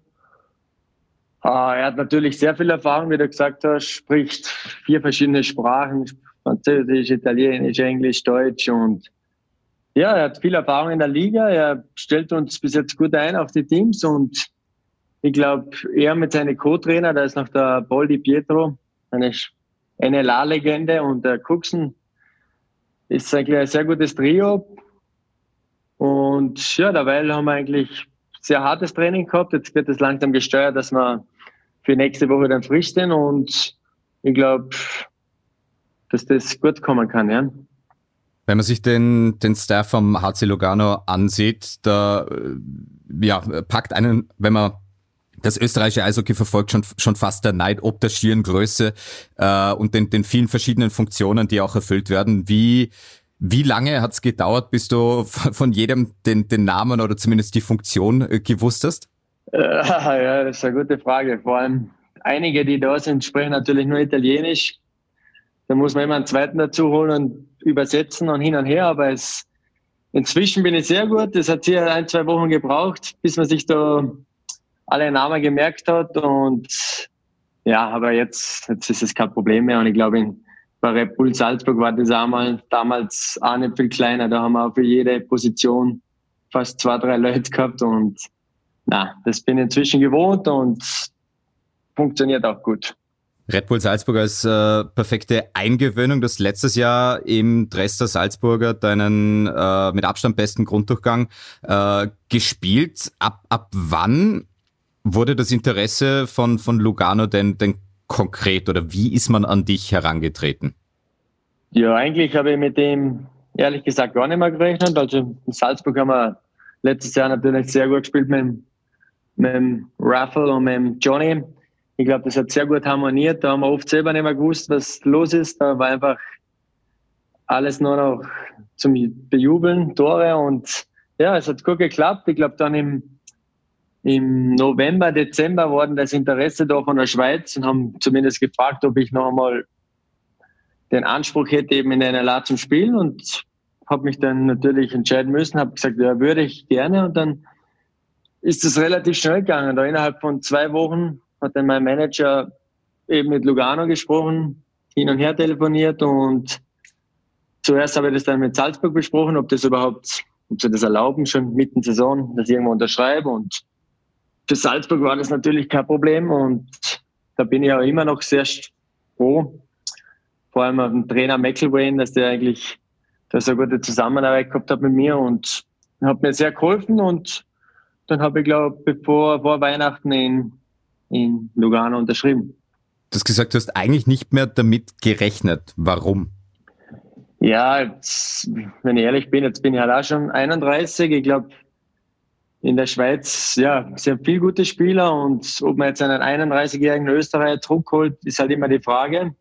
Ah, er hat natürlich sehr viel Erfahrung, wie du gesagt hast, spricht vier verschiedene Sprachen, Französisch, Italienisch, Englisch, Deutsch und ja, er hat viel Erfahrung in der Liga, er stellt uns bis jetzt gut ein auf die Teams und ich glaube, er mit seinen Co-Trainer, da ist noch der Paul Di Pietro, eine N L A-Legende und der Cookson, ist eigentlich ein sehr gutes Trio und ja, dabei haben wir eigentlich sehr hartes Training gehabt, jetzt wird es langsam gesteuert, dass wir für nächste Woche dann frisch sind und ich glaube, dass das gut kommen kann, ja. Wenn man sich den, den Staff vom H C Lugano ansieht, da ja, packt einen, wenn man das österreichische Eishockey verfolgt, schon, schon fast der Neid ob der schieren Größe äh, und den, den vielen verschiedenen Funktionen, die auch erfüllt werden. Wie Wie lange hat es gedauert, bis du von jedem den, den Namen oder zumindest die Funktion äh, gewusst hast? Äh, ja, das ist eine gute Frage. Vor allem einige, die da sind, sprechen natürlich nur Italienisch. Da muss man immer einen zweiten dazu holen und übersetzen und hin und her. Aber es, inzwischen bin ich sehr gut. Es hat hier ein, zwei Wochen gebraucht, bis man sich da alle Namen gemerkt hat. Und ja, aber jetzt, jetzt ist es kein Problem mehr. Und ich glaube, in bei Red Bull Salzburg war das auch mal, damals auch nicht viel kleiner. Da haben wir auch für jede Position fast zwei, drei Leute gehabt und na, das bin ich inzwischen gewohnt und funktioniert auch gut. Red Bull Salzburg als äh, perfekte Eingewöhnung. Das letztes Jahr im Dresdner Salzburger deinen äh, mit Abstand besten Grunddurchgang äh, gespielt. Ab ab wann wurde das Interesse von von Lugano denn denn konkret oder wie ist man an dich herangetreten? Ja, eigentlich habe ich mit dem ehrlich gesagt gar nicht mehr gerechnet. Also in Salzburg haben wir letztes Jahr natürlich sehr gut gespielt mit, mit dem Raffel und mit dem Johnny. Ich glaube, das hat sehr gut harmoniert. Da haben wir oft selber nicht mehr gewusst, was los ist. Da war einfach alles nur noch zum Bejubeln, Tore. Und ja, es hat gut geklappt. Ich glaube, dann im, im November, Dezember war dann das Interesse da von der Schweiz und haben zumindest gefragt, ob ich noch einmal den Anspruch hätte, eben in der N L A zum Spielen. Und habe mich dann natürlich entscheiden müssen. Habe gesagt, ja, würde ich gerne. Und dann ist es relativ schnell gegangen. Da innerhalb von zwei Wochen hat dann mein Manager eben mit Lugano gesprochen, hin und her telefoniert und zuerst habe ich das dann mit Salzburg besprochen, ob das überhaupt, ob sie das erlauben, schon mitten der Saison, dass ich irgendwo unterschreibe. Und für Salzburg war das natürlich kein Problem und da bin ich auch immer noch sehr froh, vor allem auf den Trainer McElwain, dass der eigentlich dass er eine gute Zusammenarbeit gehabt hat mit mir und hat mir sehr geholfen und dann habe ich, glaube ich, bevor vor Weihnachten in in Lugano unterschrieben. Du hast gesagt, du hast eigentlich nicht mehr damit gerechnet. Warum? Ja, jetzt, wenn ich ehrlich bin, jetzt bin ich halt auch schon einunddreißig. Ich glaube, in der Schweiz, ja, sind viele gute Spieler und ob man jetzt einen einunddreißigjährigen Österreicher zurückholt, ist halt immer die Frage.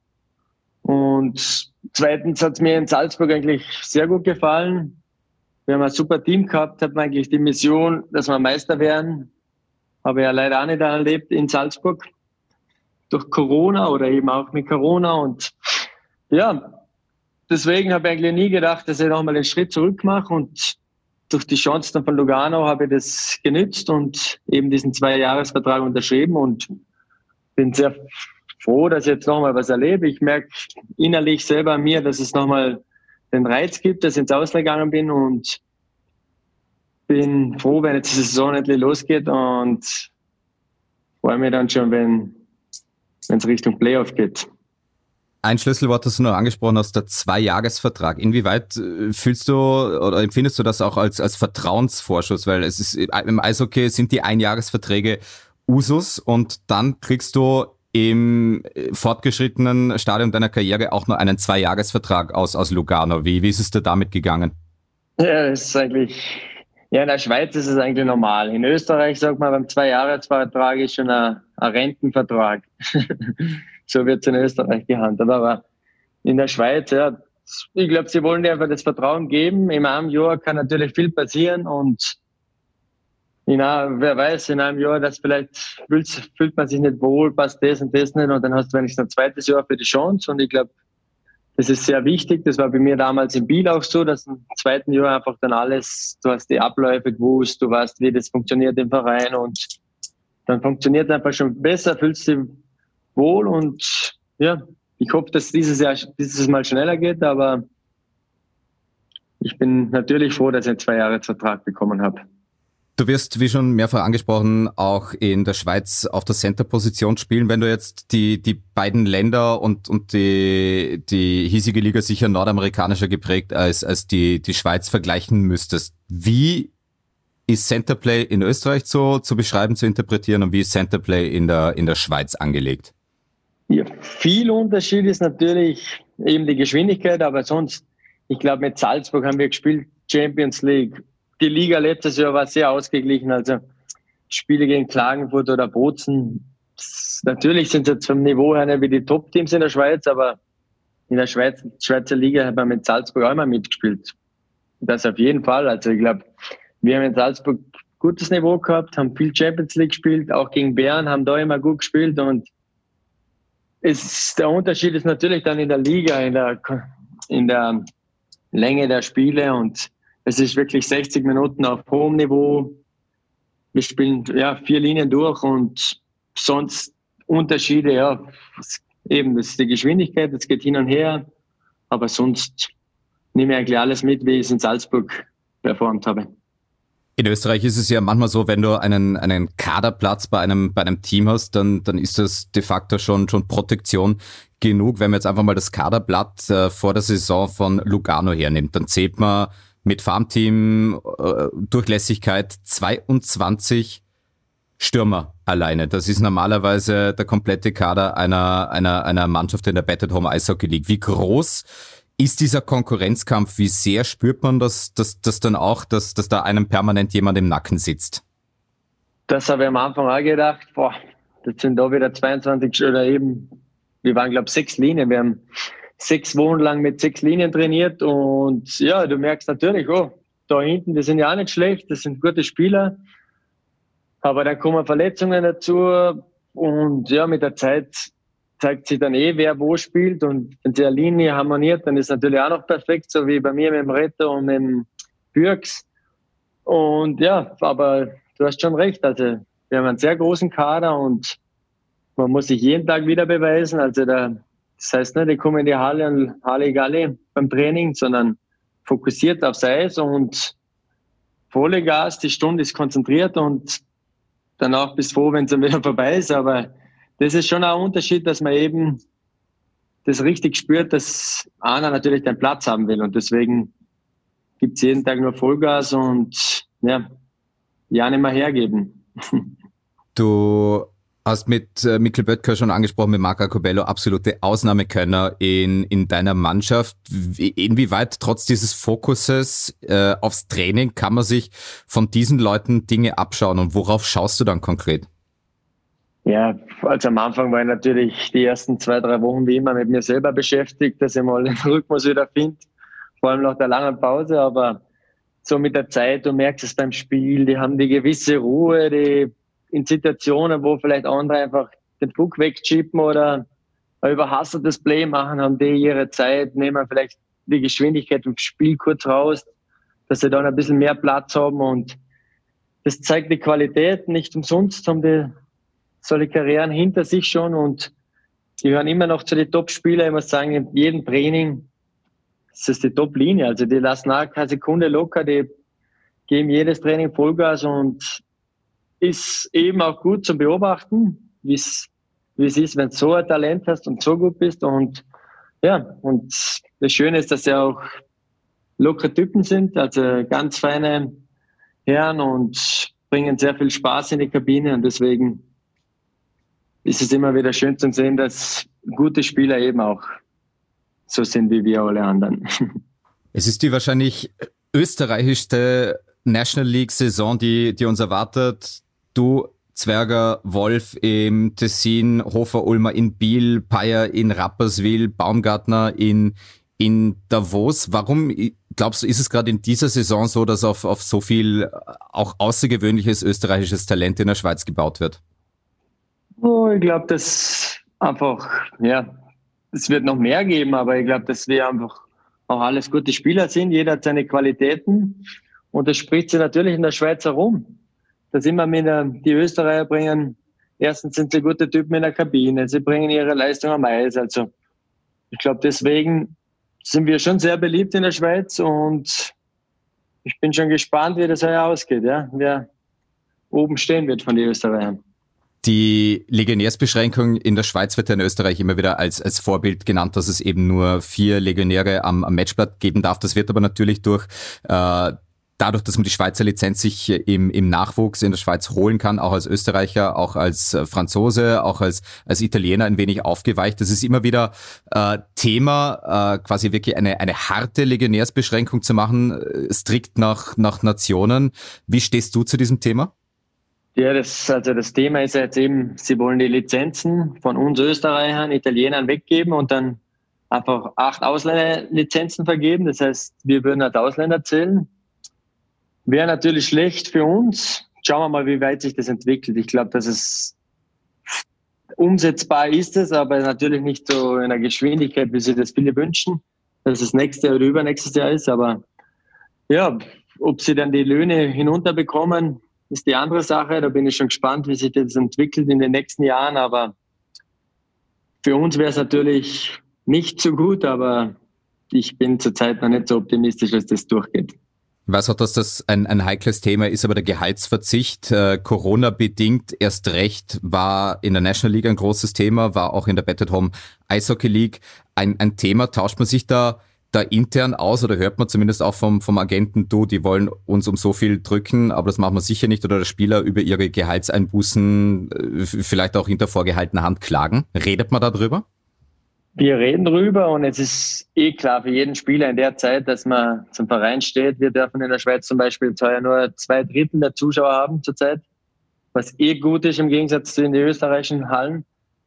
Und zweitens hat es mir in Salzburg eigentlich sehr gut gefallen. Wir haben ein super Team gehabt, hatten eigentlich die Mission, dass wir Meister werden. Habe ich ja leider auch nicht erlebt in Salzburg. Durch Corona oder eben auch mit Corona. Und ja, deswegen habe ich eigentlich nie gedacht, dass ich nochmal einen Schritt zurück mache. Und durch die Chance dann von Lugano habe ich das genützt und eben diesen Zwei-Jahres-Vertrag unterschrieben und bin sehr froh, dass ich jetzt nochmal was erlebe. Ich merke innerlich selber an mir, dass es nochmal den Reiz gibt, dass ich ins Ausland gegangen bin und bin froh, wenn jetzt die Saison endlich losgeht und freue mich dann schon, wenn es Richtung Playoff geht. Ein Schlüsselwort, das du noch angesprochen hast, der Zwei-Jahres-Vertrag. Inwieweit fühlst du oder empfindest du das auch als, als Vertrauensvorschuss? Weil es ist im Eishockey sind die Einjahresverträge Usus und dann kriegst du im fortgeschrittenen Stadium deiner Karriere auch nur einen Zwei-Jahres-Vertrag aus, aus Lugano. Wie, wie ist es dir damit gegangen? Ja, es ist eigentlich... Ja, in der Schweiz ist es eigentlich normal. In Österreich, sagt man, beim Zwei-Jahres-Vertrag ist schon ein, ein Rentenvertrag. So wird es in Österreich gehandhabt. Aber in der Schweiz, ja, ich glaube, sie wollen dir einfach das Vertrauen geben. In einem Jahr kann natürlich viel passieren und in einem, wer weiß, in einem Jahr, dass vielleicht fühlt, fühlt man sich nicht wohl, passt das und das nicht und dann hast du wenigstens ein zweites Jahr für die Chance und ich glaube, das ist sehr wichtig. Das war bei mir damals in Biel auch so, dass im zweiten Jahr einfach dann alles, du hast die Abläufe gewusst, du weißt, wie das funktioniert im Verein und dann funktioniert es einfach schon besser, fühlst dich wohl und ja, ich hoffe, dass dieses Jahr, dieses Mal schneller geht, aber ich bin natürlich froh, dass ich einen Zwei-Jahres-Vertrag bekommen habe. Du wirst, wie schon mehrfach angesprochen, auch in der Schweiz auf der Center-Position spielen. Wenn du jetzt die die beiden Länder und und die die hiesige Liga sicher nordamerikanischer geprägt als als die die Schweiz vergleichen müsstest, wie ist Centerplay in Österreich so zu beschreiben, zu interpretieren und wie ist Centerplay in der in der Schweiz angelegt? Ja, viel Unterschied ist natürlich eben die Geschwindigkeit, aber sonst, ich glaube, mit Salzburg haben wir gespielt, Champions League. Die Liga letztes Jahr war sehr ausgeglichen, also Spiele gegen Klagenfurt oder Bozen. Natürlich sind sie jetzt vom Niveau her nicht wie die Top-Teams in der Schweiz, aber in der Schweiz, Schweizer Liga hat man mit Salzburg auch immer mitgespielt. Das auf jeden Fall. Also ich glaube, wir haben in Salzburg gutes Niveau gehabt, haben viel Champions League gespielt, auch gegen Bern, haben da immer gut gespielt und es, der Unterschied ist natürlich dann in der Liga, in der, in der Länge der Spiele und es ist wirklich sechzig Minuten auf hohem Niveau. Wir spielen ja vier Linien durch und sonst Unterschiede, ja, eben, das ist die Geschwindigkeit, das geht hin und her, aber sonst nehme ich eigentlich alles mit, wie ich es in Salzburg performt habe. In Österreich ist es ja manchmal so, wenn du einen, einen Kaderplatz bei einem, bei einem Team hast, dann, dann ist das de facto schon, schon Protektion genug. Wenn man jetzt einfach mal das Kaderblatt äh, vor der Saison von Lugano hernimmt, dann zählt man mit Farmteam äh, Durchlässigkeit zweiundzwanzig Stürmer alleine. Das ist normalerweise der komplette Kader einer, einer, einer Mannschaft in der Battered Home Eishockey League. Wie groß ist dieser Konkurrenzkampf? Wie sehr spürt man das, das, das dann auch, dass, dass da einem permanent jemand im Nacken sitzt? Das habe ich am Anfang auch gedacht. Boah, das sind da wieder zweiundzwanzig oder eben, wir waren glaube ich sechs Linien. Wir haben sechs Wochen lang mit sechs Linien trainiert und ja, du merkst natürlich, oh, da hinten, die sind ja auch nicht schlecht, das sind gute Spieler. Aber dann kommen Verletzungen dazu und ja, mit der Zeit zeigt sich dann eh, wer wo spielt, und wenn die Linie harmoniert, dann ist natürlich auch noch perfekt, so wie bei mir mit dem Retter und mit dem Bürgs. Und ja, aber du hast schon recht, also wir haben einen sehr großen Kader und man muss sich jeden Tag wieder beweisen. Also da, das heißt nicht, ich komme in die Halle und Halle Galle beim Training, sondern fokussiert aufs Eis und volle Gas, die Stunde ist konzentriert und danach bist du froh, wenn es dann wieder vorbei ist, aber das ist schon ein Unterschied, dass man eben das richtig spürt, dass einer natürlich den Platz haben will. Und deswegen gibt es jeden Tag nur Vollgas und ja, ja nicht mehr hergeben. Du hast mit äh, Mikkel Böttger schon angesprochen, mit Marco Acobello, absolute Ausnahmekönner in, in deiner Mannschaft. Wie, inwieweit trotz dieses Fokuses äh, aufs Training kann man sich von diesen Leuten Dinge abschauen und worauf schaust du dann konkret? Ja, also am Anfang war ich natürlich die ersten zwei, drei Wochen wie immer mit mir selber beschäftigt, dass ich mal den Rhythmus wieder finde, vor allem nach der langen Pause, aber so mit der Zeit, du merkst es beim Spiel, die haben die gewisse Ruhe, die in Situationen, wo vielleicht andere einfach den Puck wegschieben oder ein überhasseltes Play machen, haben die ihre Zeit, nehmen vielleicht die Geschwindigkeit im Spiel kurz raus, dass sie dann ein bisschen mehr Platz haben, und das zeigt die Qualität. Nicht umsonst haben die solche Karrieren hinter sich schon und die gehören immer noch zu den Top-Spielern. Ich muss sagen, in jedem Training ist das die Top-Linie. Also die lassen auch keine Sekunde locker, die geben jedes Training Vollgas und ist eben auch gut zu beobachten, wie es wie es ist, wenn du so ein Talent hast und so gut bist. Und ja, und das Schöne ist, dass sie auch lockere Typen sind, also ganz feine Herren und bringen sehr viel Spaß in die Kabine, und deswegen ist es immer wieder schön zu sehen, dass gute Spieler eben auch so sind wie wir alle anderen. Es ist die wahrscheinlich österreichischste National League-Saison, die, die uns erwartet. Du, Zwerger, Wolf im Tessin, Hofer, Ulmer in Biel, Peyer in Rapperswil, Baumgartner in, in Davos. Warum, glaubst du, ist es gerade in dieser Saison so, dass auf, auf so viel auch außergewöhnliches österreichisches Talent in der Schweiz gebaut wird? Oh, ich glaube, dass einfach, ja, es wird noch mehr geben, aber ich glaube, dass wir einfach auch alles gute Spieler sind. Jeder hat seine Qualitäten und das spricht sich natürlich in der Schweiz herum. Da sind wir mit der, die Österreicher bringen, erstens sind sie gute Typen in der Kabine, sie bringen ihre Leistung am Eis. Also ich glaube, deswegen sind wir schon sehr beliebt in der Schweiz und ich bin schon gespannt, wie das heuer ausgeht, ja, wer oben stehen wird von den Österreichern. Die Legionärsbeschränkung in der Schweiz wird ja in Österreich immer wieder als, als Vorbild genannt, dass es eben nur vier Legionäre am, am Matchblatt geben darf. Das wird aber natürlich durch äh, dadurch, dass man die Schweizer Lizenz sich im, im Nachwuchs in der Schweiz holen kann, auch als Österreicher, auch als Franzose, auch als, als Italiener ein wenig aufgeweicht. Das ist immer wieder äh, Thema, äh, quasi wirklich eine, eine harte Legionärsbeschränkung zu machen, äh, strikt nach, nach Nationen. Wie stehst du zu diesem Thema? Ja, das, also das Thema ist jetzt eben, sie wollen die Lizenzen von uns Österreichern, Italienern weggeben und dann einfach acht Ausländerlizenzen vergeben. Das heißt, wir würden als Ausländer zählen. Wäre natürlich schlecht für uns. Schauen wir mal, wie weit sich das entwickelt. Ich glaube, dass es umsetzbar ist, es, aber natürlich nicht so in der Geschwindigkeit, wie sich das viele wünschen, dass es nächstes Jahr oder übernächstes Jahr ist. Aber ja, ob sie dann die Löhne hinunterbekommen, ist die andere Sache. Da bin ich schon gespannt, wie sich das entwickelt in den nächsten Jahren. Aber für uns wäre es natürlich nicht so gut, aber ich bin zurzeit noch nicht so optimistisch, dass das durchgeht. Ich weiß auch, dass das ein, ein heikles Thema ist, aber der Gehaltsverzicht, äh, Corona-bedingt erst recht, war in der National League ein großes Thema, war auch in der Battered Home Eishockey League ein, ein Thema. Tauscht man sich da, da intern aus oder hört man zumindest auch vom, vom Agenten, du, die wollen uns um so viel drücken, aber das machen wir sicher nicht, oder der Spieler über ihre Gehaltseinbußen äh, vielleicht auch hinter vorgehaltener Hand klagen? Redet man da drüber? Wir reden drüber und es ist eh klar für jeden Spieler in der Zeit, dass man zum Verein steht. Wir dürfen in der Schweiz zum Beispiel zwar nur zwei Drittel der Zuschauer haben zurzeit, was eh gut ist im Gegensatz zu den österreichischen Hallen.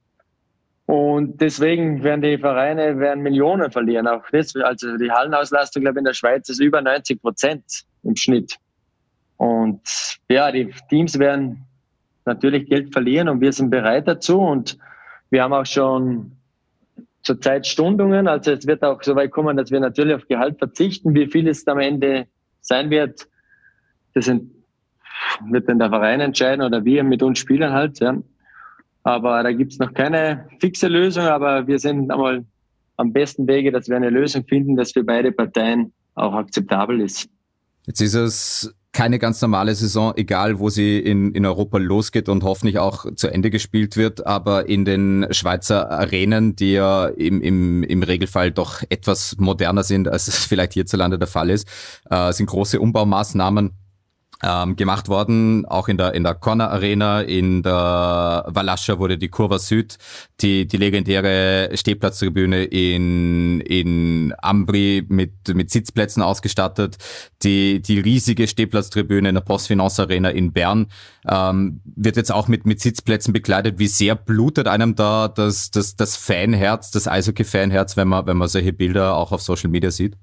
Und deswegen werden die Vereine werden Millionen verlieren. Auch das, also die Hallenauslastung, glaube ich, in der Schweiz ist über neunzig Prozent im Schnitt. Und ja, die Teams werden natürlich Geld verlieren und wir sind bereit dazu. Und wir haben auch schon zurzeit Stundungen, also es wird auch so weit kommen, dass wir natürlich auf Gehalt verzichten. Wie viel es am Ende sein wird, das sind, wird dann der Verein entscheiden oder wir mit uns Spielern halt. Ja. Aber da gibt es noch keine fixe Lösung, aber wir sind einmal am besten Wege, dass wir eine Lösung finden, dass für beide Parteien auch akzeptabel ist. Jetzt ist es keine ganz normale Saison, egal wo sie in, in Europa losgeht und hoffentlich auch zu Ende gespielt wird, aber in den Schweizer Arenen, die ja im, im, im Regelfall doch etwas moderner sind, als es vielleicht hierzulande der Fall ist, äh, sind große Umbaumaßnahmen ähm, gemacht worden, auch in der in der Corner Arena, in der Walascha wurde die Kurva Süd, die die legendäre Stehplatztribüne in in Ambri mit mit Sitzplätzen ausgestattet, die die riesige Stehplatztribüne in der Postfinance Arena in Bern ähm, wird jetzt auch mit mit Sitzplätzen bekleidet. Wie sehr blutet einem da das das das Fanherz, das Eishockey-Fanherz, wenn man wenn man solche Bilder auch auf Social Media sieht?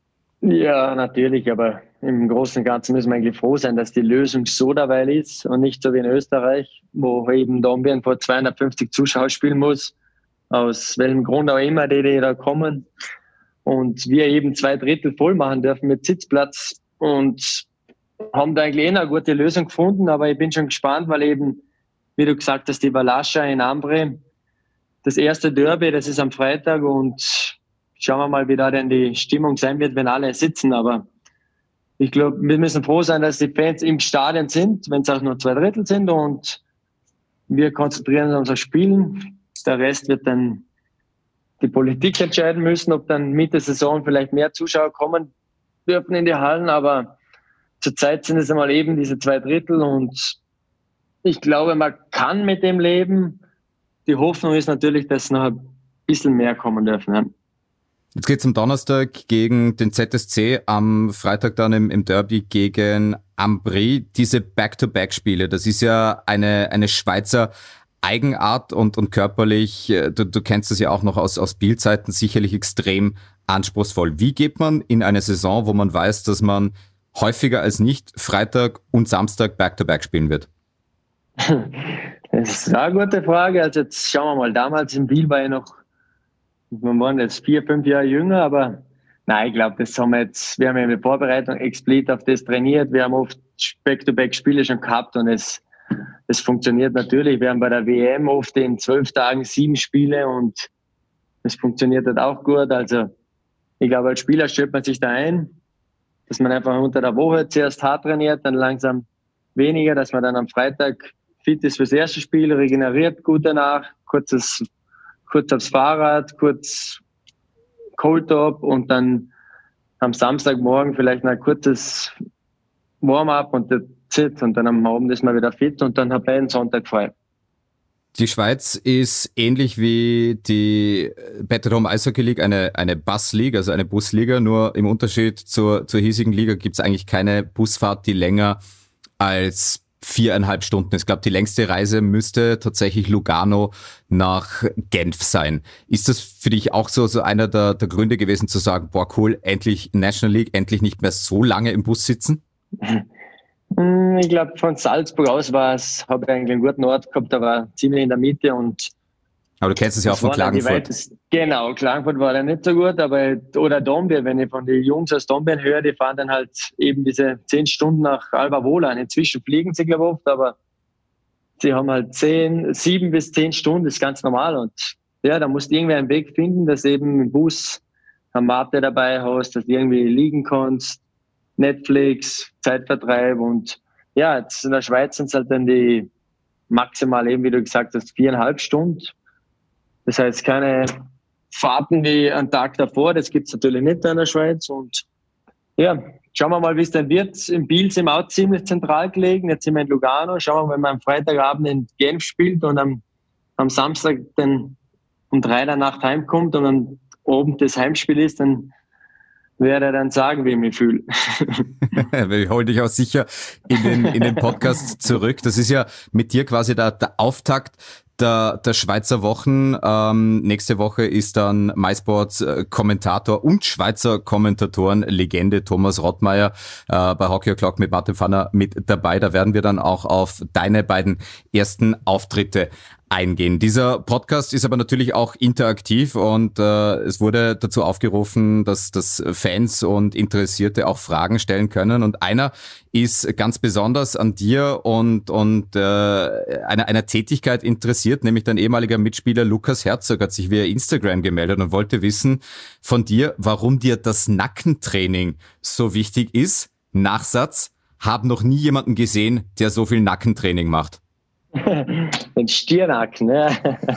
Ja, natürlich, aber im Großen und Ganzen müssen wir eigentlich froh sein, dass die Lösung so dabei ist und nicht so wie in Österreich, wo eben Dornbirn vor zweihundertfünfzig Zuschauern spielen muss, aus welchem Grund auch immer, die, die da kommen. Und wir eben zwei Drittel voll machen dürfen mit Sitzplatz und haben da eigentlich eh eine gute Lösung gefunden, aber ich bin schon gespannt, weil eben, wie du gesagt hast, die Walascha in Ambri, das erste Derby, das ist am Freitag und schauen wir mal, wie da denn die Stimmung sein wird, wenn alle sitzen. Aber ich glaube, wir müssen froh sein, dass die Fans im Stadion sind, wenn es auch nur zwei Drittel sind. Und wir konzentrieren uns auf Spielen. Der Rest wird dann die Politik entscheiden müssen, ob dann Mitte der Saison vielleicht mehr Zuschauer kommen dürfen in die Hallen. Aber zurzeit sind es einmal eben diese zwei Drittel. Und ich glaube, man kann mit dem leben. Die Hoffnung ist natürlich, dass noch ein bisschen mehr kommen dürfen. Ja. Jetzt geht's am Donnerstag gegen den Z S C, am Freitag dann im, im Derby gegen Ambri. Diese Back-to-Back-Spiele, das ist ja eine eine Schweizer Eigenart und und körperlich, du, du kennst das ja auch noch aus aus Spielzeiten, sicherlich extrem anspruchsvoll. Wie geht man in eine Saison, wo man weiß, dass man häufiger als nicht Freitag und Samstag Back-to-Back spielen wird? Das ist eine gute Frage. Also jetzt schauen wir mal, damals in Biel war ich noch, wir waren jetzt vier, fünf Jahre jünger, aber nein, ich glaube, das haben wir jetzt, wir haben ja in der Vorbereitung explizit auf das trainiert. Wir haben oft Back-to-Back-Spiele schon gehabt und es, es funktioniert natürlich. Wir haben bei der W M oft in zwölf Tagen sieben Spiele und es funktioniert halt auch gut. Also ich glaube, als Spieler stellt man sich da ein, dass man einfach unter der Woche zuerst hart trainiert, dann langsam weniger, dass man dann am Freitag fit ist fürs erste Spiel, regeneriert gut danach, kurzes kurz aufs Fahrrad, kurz Cold Top und dann am Samstagmorgen vielleicht noch ein kurzes Warm-up und der Zit und dann am Abend ist man wieder fit und dann hat man einen Sonntag frei. Die Schweiz ist ähnlich wie die Battered Home Eishockey League eine, eine Bus-League, also eine Busliga, nur im Unterschied zur, zur hiesigen Liga gibt es eigentlich keine Busfahrt, die länger als viereinhalb Stunden. Ich glaube, die längste Reise müsste tatsächlich Lugano nach Genf sein. Ist das für dich auch so, so einer der, der Gründe gewesen zu sagen, boah cool, endlich National League, endlich nicht mehr so lange im Bus sitzen? Ich glaube, von Salzburg aus war es, habe ich eigentlich einen guten Ort gehabt, da war ziemlich in der Mitte und aber du kennst es ja auch von Klagenfurt. Genau, Klagenfurt war dann nicht so gut, aber oder Dornbirn, wenn ich von den Jungs aus Dornbirn höre, die fahren dann halt eben diese zehn Stunden nach Alba Wola. Inzwischen fliegen sie, glaube ich, oft, aber sie haben halt zehn, sieben bis zehn Stunden, das ist ganz normal. Und ja, da musst du irgendwie einen Weg finden, dass eben im Bus eine Matte dabei hast, dass du irgendwie liegen kannst. Netflix, Zeitvertreib und ja, jetzt in der Schweiz sind es halt dann die maximal eben, wie du gesagt hast, viereinhalb Stunden. Das heißt, keine Fahrten wie einen Tag davor, das gibt es natürlich nicht in der Schweiz und ja, schauen wir mal, wie es dann wird. In Biel sind wir auch ziemlich zentral gelegen, jetzt sind wir in Lugano, schauen wir mal, wenn man am Freitagabend in Genf spielt und am, am Samstag dann um drei der Nacht heimkommt und dann oben das Heimspiel ist, dann werde dann sagen, wie ich mich fühle. Wir holen dich auch sicher in den, in den Podcast zurück. Das ist ja mit dir quasi der, der Auftakt der, der Schweizer Wochen. Ähm, nächste Woche ist dann MySports Kommentator und Schweizer Kommentatoren-Legende Thomas Rottmeier äh, bei Hockey O'Clock mit Martin Pfanner mit dabei. Da werden wir dann auch auf deine beiden ersten Auftritte eingehen. Dieser Podcast ist aber natürlich auch interaktiv und äh, es wurde dazu aufgerufen, dass, dass Fans und Interessierte auch Fragen stellen können und einer ist ganz besonders an dir und, und äh, einer, einer Tätigkeit interessiert, nämlich dein ehemaliger Mitspieler Lukas Herzog hat sich via Instagram gemeldet und wollte wissen von dir, warum dir das Nackentraining so wichtig ist. Nachsatz, hab noch nie jemanden gesehen, der so viel Nackentraining macht. Den Stirnacken, ja.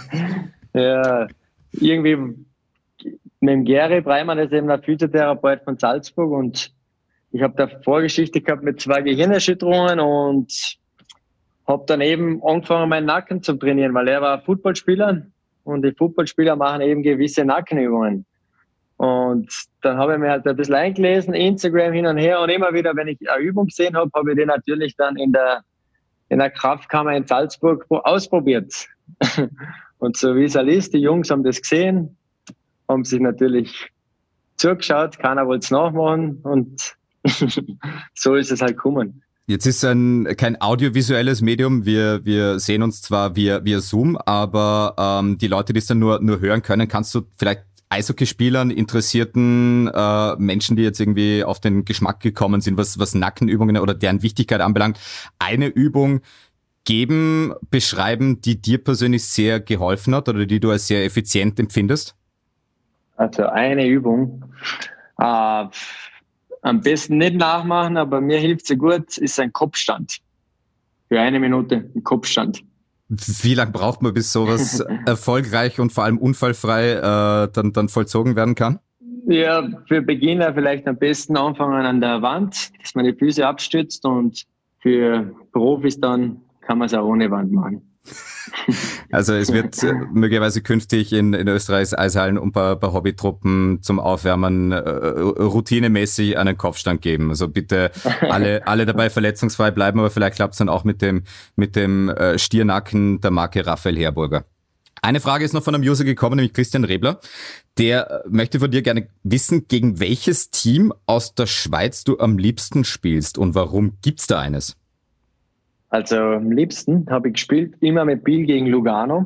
Ja, irgendwie mit dem Gary Breimann, das ist eben der Physiotherapeut von Salzburg und ich habe da Vorgeschichte gehabt mit zwei Gehirnerschütterungen und habe dann eben angefangen, meinen Nacken zu trainieren, weil er war Footballspieler und die Footballspieler machen eben gewisse Nackenübungen. Und dann habe ich mir halt ein bisschen eingelesen, Instagram hin und her und immer wieder, wenn ich eine Übung gesehen habe, habe ich die natürlich dann in der in der Kraftkammer in Salzburg ausprobiert. Und so wie es halt ist, die Jungs haben das gesehen, haben sich natürlich zugeschaut, keiner wollte es nachmachen und so ist es halt gekommen. Jetzt ist ein kein audiovisuelles Medium, wir wir sehen uns zwar via, via Zoom, aber ähm, die Leute, die es dann nur, nur hören können, kannst du vielleicht Eishockeyspielern, interessierten äh, Menschen, die jetzt irgendwie auf den Geschmack gekommen sind, was, was Nackenübungen oder deren Wichtigkeit anbelangt, eine Übung geben, beschreiben, die dir persönlich sehr geholfen hat oder die du als sehr effizient empfindest? Also eine Übung, äh, am besten nicht nachmachen, aber mir hilft sie gut, ist ein Kopfstand. Für eine Minute ein Kopfstand. Wie lange braucht man, bis sowas erfolgreich und vor allem unfallfrei äh, dann, dann vollzogen werden kann? Ja, für Beginner vielleicht am besten anfangen an der Wand, dass man die Füße abstützt und für Profis dann kann man es auch ohne Wand machen. Also es wird äh, möglicherweise künftig in, in Österreichs Eishallen und bei, bei Hobbytruppen zum Aufwärmen äh, routinemäßig einen Kopfstand geben. Also bitte alle alle dabei verletzungsfrei bleiben, aber vielleicht klappt es dann auch mit dem mit dem äh, Stirnacken der Marke Raphael Herburger. Eine Frage ist noch von einem User gekommen, nämlich Christian Rebler. Der möchte von dir gerne wissen, gegen welches Team aus der Schweiz du am liebsten spielst und warum gibt's da eines? Also am liebsten habe ich gespielt immer mit Biel gegen Lugano.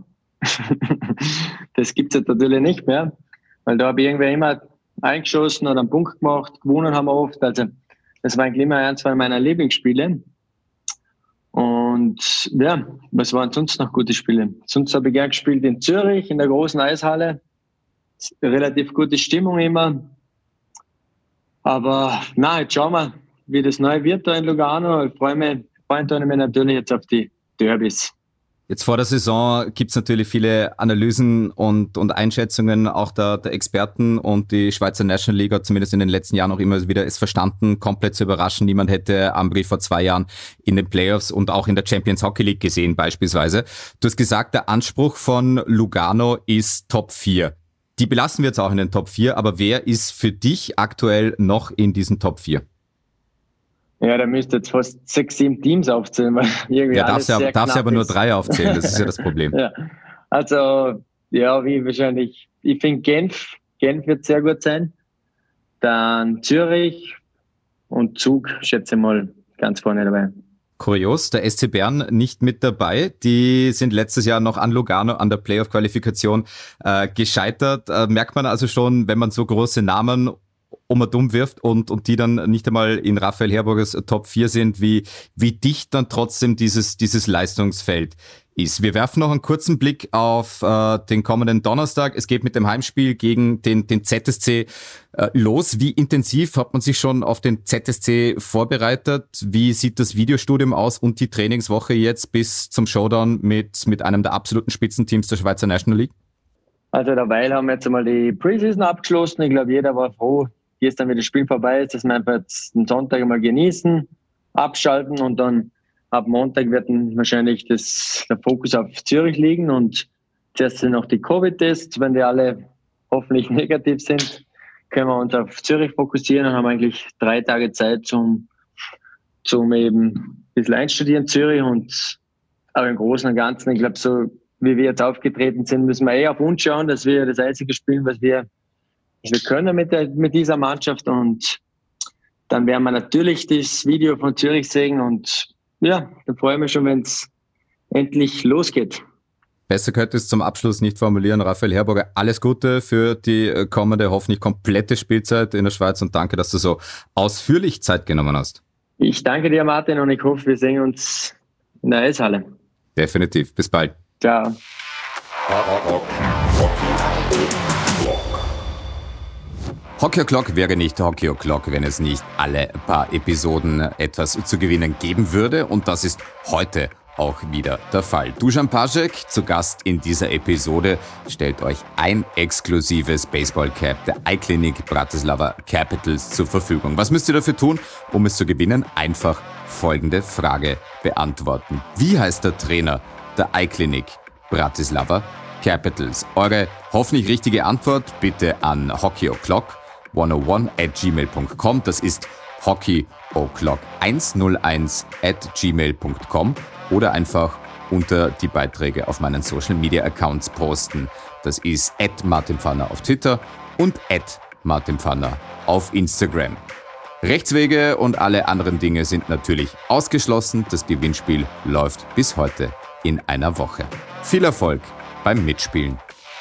Das gibt's jetzt natürlich nicht mehr, weil da habe ich irgendwie immer eingeschossen oder einen Punkt gemacht, gewonnen haben wir oft. Also das war eigentlich immer ein, zwei meiner Lieblingsspiele. Und ja, was waren sonst noch gute Spiele? Sonst habe ich gern gespielt in Zürich, in der großen Eishalle. Relativ gute Stimmung immer. Aber na, jetzt schauen wir, wie das neu wird da in Lugano. Ich freue mich, freue mich natürlich jetzt auf die Derbys. Jetzt vor der Saison gibt's natürlich viele Analysen und, und Einschätzungen auch der, der Experten und die Schweizer National League hat zumindest in den letzten Jahren auch immer wieder es verstanden, komplett zu überraschen. Niemand hätte Ambri vor zwei Jahren in den Playoffs und auch in der Champions Hockey League gesehen beispielsweise. Du hast gesagt, der Anspruch von Lugano ist Top vier. Die belassen wir jetzt auch in den Top vier, aber wer ist für dich aktuell noch in diesen Top vier? Ja, da müsste jetzt fast sechs, sieben Teams aufzählen. Weil irgendwie ja, darfst du aber, aber nur drei aufzählen, das ist ja das Problem. Ja. Also, ja, wie wahrscheinlich, ich finde Genf, Genf wird sehr gut sein. Dann Zürich und Zug, schätze ich mal, ganz vorne dabei. Kurios, der S C Bern nicht mit dabei. Die sind letztes Jahr noch an Lugano an der Playoff-Qualifikation äh, gescheitert. Äh, merkt man also schon, wenn man so große Namen um und dumm wirft und, und die dann nicht einmal in Raphael Herburgers Top vier sind, wie, wie dicht dann trotzdem dieses, dieses Leistungsfeld ist. Wir werfen noch einen kurzen Blick auf äh, den kommenden Donnerstag. Es geht mit dem Heimspiel gegen den, den Z S C äh, los. Wie intensiv hat man sich schon auf den Z S C vorbereitet? Wie sieht das Videostudium aus und die Trainingswoche jetzt bis zum Showdown mit, mit einem der absoluten Spitzenteams der Schweizer National League? Also derweil haben wir jetzt einmal die Preseason abgeschlossen. Ich glaube, jeder war froh, gestern, wenn das Spiel vorbei ist, dass wir einfach jetzt den Sonntag einmal genießen, abschalten und dann ab Montag wird dann wahrscheinlich das, der Fokus auf Zürich liegen und zuerst sind noch die Covid-Tests. Wenn die alle hoffentlich negativ sind, können wir uns auf Zürich fokussieren und haben eigentlich drei Tage Zeit zum, zum eben ein bisschen einstudieren Zürich. Und aber im Großen und Ganzen, ich glaube, so wie wir jetzt aufgetreten sind, müssen wir eh auf uns schauen, dass wir das Einzige spielen, was wir, was wir können mit, der, mit dieser Mannschaft. Und dann werden wir natürlich das Video von Zürich sehen und ja, da freue ich mich schon, wenn es endlich losgeht. Besser könnte es zum Abschluss nicht formulieren. Raphael Herberger, alles Gute für die kommende, hoffentlich komplette Spielzeit in der Schweiz und danke, dass du so ausführlich Zeit genommen hast. Ich danke dir, Martin, und ich hoffe, wir sehen uns in der Eishalle. Definitiv. Bis bald. Ciao. Hockey O'Clock wäre nicht Hockey O'Clock, wenn es nicht alle paar Episoden etwas zu gewinnen geben würde. Und das ist heute auch wieder der Fall. Dusan Pacek, zu Gast in dieser Episode, stellt euch ein exklusives Baseball-Cap der iClinic Bratislava Capitals zur Verfügung. Was müsst ihr dafür tun, um es zu gewinnen? Einfach folgende Frage beantworten. Wie heißt der Trainer der iClinic Bratislava Capitals? Eure hoffentlich richtige Antwort bitte an Hockey O'Clock hunderteins at gmail punkt com. Das ist hockey o'clock hunderteins at gmail punkt com oder einfach unter die Beiträge auf meinen Social Media Accounts posten. Das ist at Martin Pfanner auf Twitter und at Martin Pfanner auf Instagram. Rechtswege und alle anderen Dinge sind natürlich ausgeschlossen. Das Gewinnspiel läuft bis heute in einer Woche. Viel Erfolg beim Mitspielen.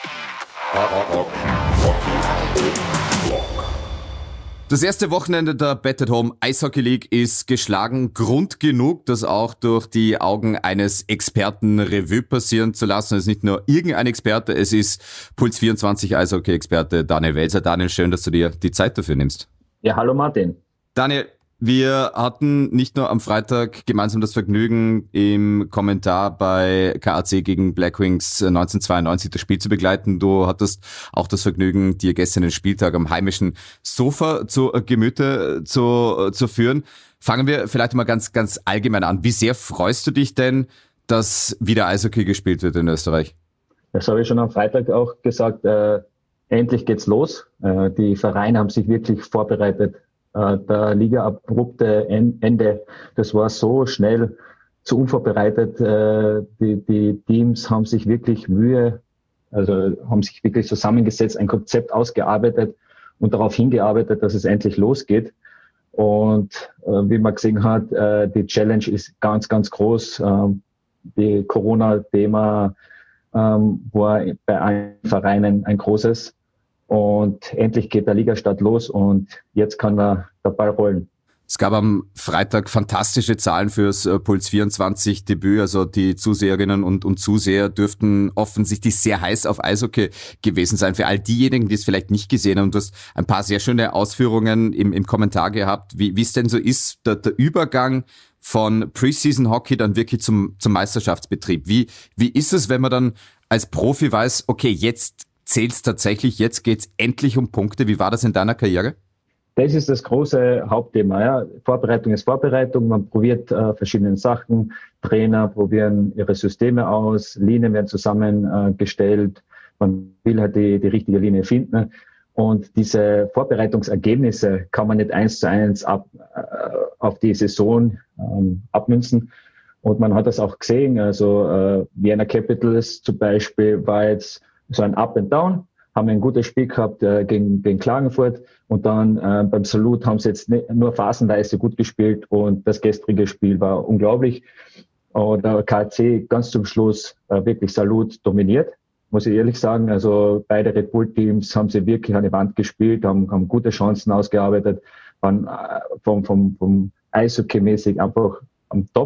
Das erste Wochenende der Bet at Home Eishockey League ist geschlagen. Grund genug, das auch durch die Augen eines Experten Revue passieren zu lassen. Es ist nicht nur irgendein Experte, es ist Puls vierundzwanzig Eishockey-Experte Daniel Welser. Daniel, schön, dass du dir die Zeit dafür nimmst. Ja, hallo Martin. Daniel, wir hatten nicht nur am Freitag gemeinsam das Vergnügen, im Kommentar bei K A C gegen Blackwings neunzehnhundertzweiundneunzig das Spiel zu begleiten. Du hattest auch das Vergnügen, dir gestern den Spieltag am heimischen Sofa zu Gemüte zu, zu führen. Fangen wir vielleicht mal ganz, ganz allgemein an. Wie sehr freust du dich denn, dass wieder Eishockey gespielt wird in Österreich? Das habe ich schon am Freitag auch gesagt. Äh, endlich geht's los. Äh, die Vereine haben sich wirklich vorbereitet. Der Liga-abrupte Ende, das war so schnell, so unvorbereitet. Die, die Teams haben sich wirklich Mühe, also haben sich wirklich zusammengesetzt, ein Konzept ausgearbeitet und darauf hingearbeitet, dass es endlich losgeht. Und wie man gesehen hat, die Challenge ist ganz, ganz groß. Die Corona-Thema war bei allen Vereinen ein großes. Und endlich geht der Ligastart los und jetzt kann der, der Ball rollen. Es gab am Freitag fantastische Zahlen fürs Puls vierundzwanzig Debüt. Also die Zuseherinnen und, und Zuseher dürften offensichtlich sehr heiß auf Eishockey gewesen sein. Für all diejenigen, die es vielleicht nicht gesehen haben, du hast ein paar sehr schöne Ausführungen im, im Kommentar gehabt, wie es denn so ist, der, der Übergang von Preseason Hockey dann wirklich zum, zum Meisterschaftsbetrieb. Wie, wie ist es, wenn man dann als Profi weiß, okay, jetzt zählt's tatsächlich, jetzt geht's endlich um Punkte. Wie war das in deiner Karriere? Das ist das große Hauptthema. Ja. Vorbereitung ist Vorbereitung. Man probiert äh, verschiedene Sachen. Trainer probieren ihre Systeme aus. Linien werden zusammengestellt. Äh, man will halt die, die richtige Linie finden. Und diese Vorbereitungsergebnisse kann man nicht eins zu eins ab, äh, auf die Saison ähm, abmünzen. Und man hat das auch gesehen. Also äh, Vienna Capitals zum Beispiel war jetzt so ein Up and Down, haben ein gutes Spiel gehabt äh, gegen, gegen Klagenfurt und dann äh, beim Salut haben sie jetzt nicht, nur phasenweise gut gespielt und das gestrige Spiel war unglaublich. Und K C ganz zum Schluss äh, wirklich Salut dominiert, muss ich ehrlich sagen. Also beide Red Bull Teams haben sie wirklich an die Wand gespielt, haben, haben gute Chancen ausgearbeitet, waren äh, vom, vom, vom Eishockey-mäßig einfach am Top.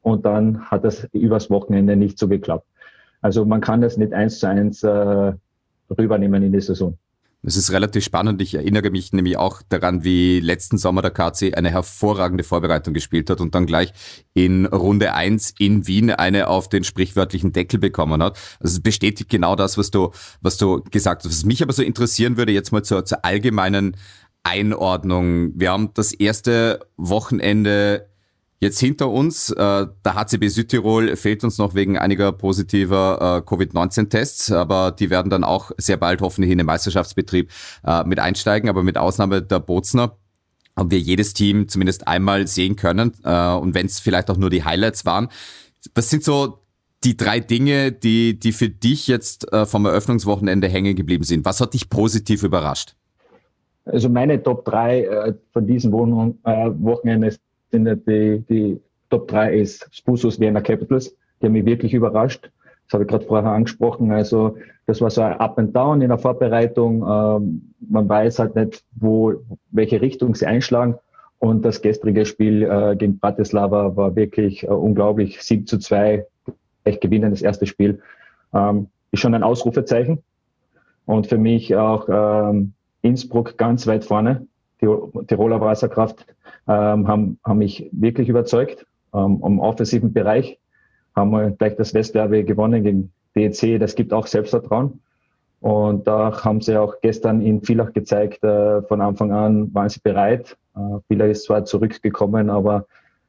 und dann hat das übers Wochenende nicht so geklappt. Also man kann das nicht eins zu eins äh, rübernehmen in die Saison. Das ist relativ spannend. Ich erinnere mich nämlich auch daran, wie letzten Sommer der K C eine hervorragende Vorbereitung gespielt hat und dann gleich in Runde eins in Wien eine auf den sprichwörtlichen Deckel bekommen hat. Also es bestätigt genau das, was du, was du gesagt hast. Was mich aber so interessieren würde, jetzt mal zur, zur allgemeinen Einordnung. Wir haben das erste Wochenende jetzt hinter uns. Der H C B Südtirol fehlt uns noch wegen einiger positiver Covid neunzehn Tests, aber die werden dann auch sehr bald hoffentlich in den Meisterschaftsbetrieb mit einsteigen. Aber mit Ausnahme der Bozner haben wir jedes Team zumindest einmal sehen können, und wenn es vielleicht auch nur die Highlights waren. Was sind so die drei Dinge, die, die für dich jetzt vom Eröffnungswochenende hängen geblieben sind? Was hat dich positiv überrascht? Also meine Top drei von diesem Wochenende sind die, die Top drei ist Spusos Vienna Capitals. Die haben mich wirklich überrascht. Das habe ich gerade vorher angesprochen. Also das war so ein Up and Down in der Vorbereitung. Ähm, man weiß halt nicht, wo, welche Richtung sie einschlagen. Und das gestrige Spiel äh, gegen Bratislava war wirklich äh, unglaublich. sieben zu zwei, echt gewinnen das erste Spiel. Ähm, ist schon ein Ausrufezeichen. Und für mich auch ähm, Innsbruck ganz weit vorne. Die Tiroler Wasserkraft ähm, haben, haben mich wirklich überzeugt. Ähm, im offensiven Bereich haben wir gleich das Westderby gewonnen gegen B E C. Das gibt auch Selbstvertrauen. Und da haben sie auch gestern in Villach gezeigt, äh, von Anfang an waren sie bereit. Äh, Villach ist zwar zurückgekommen, aber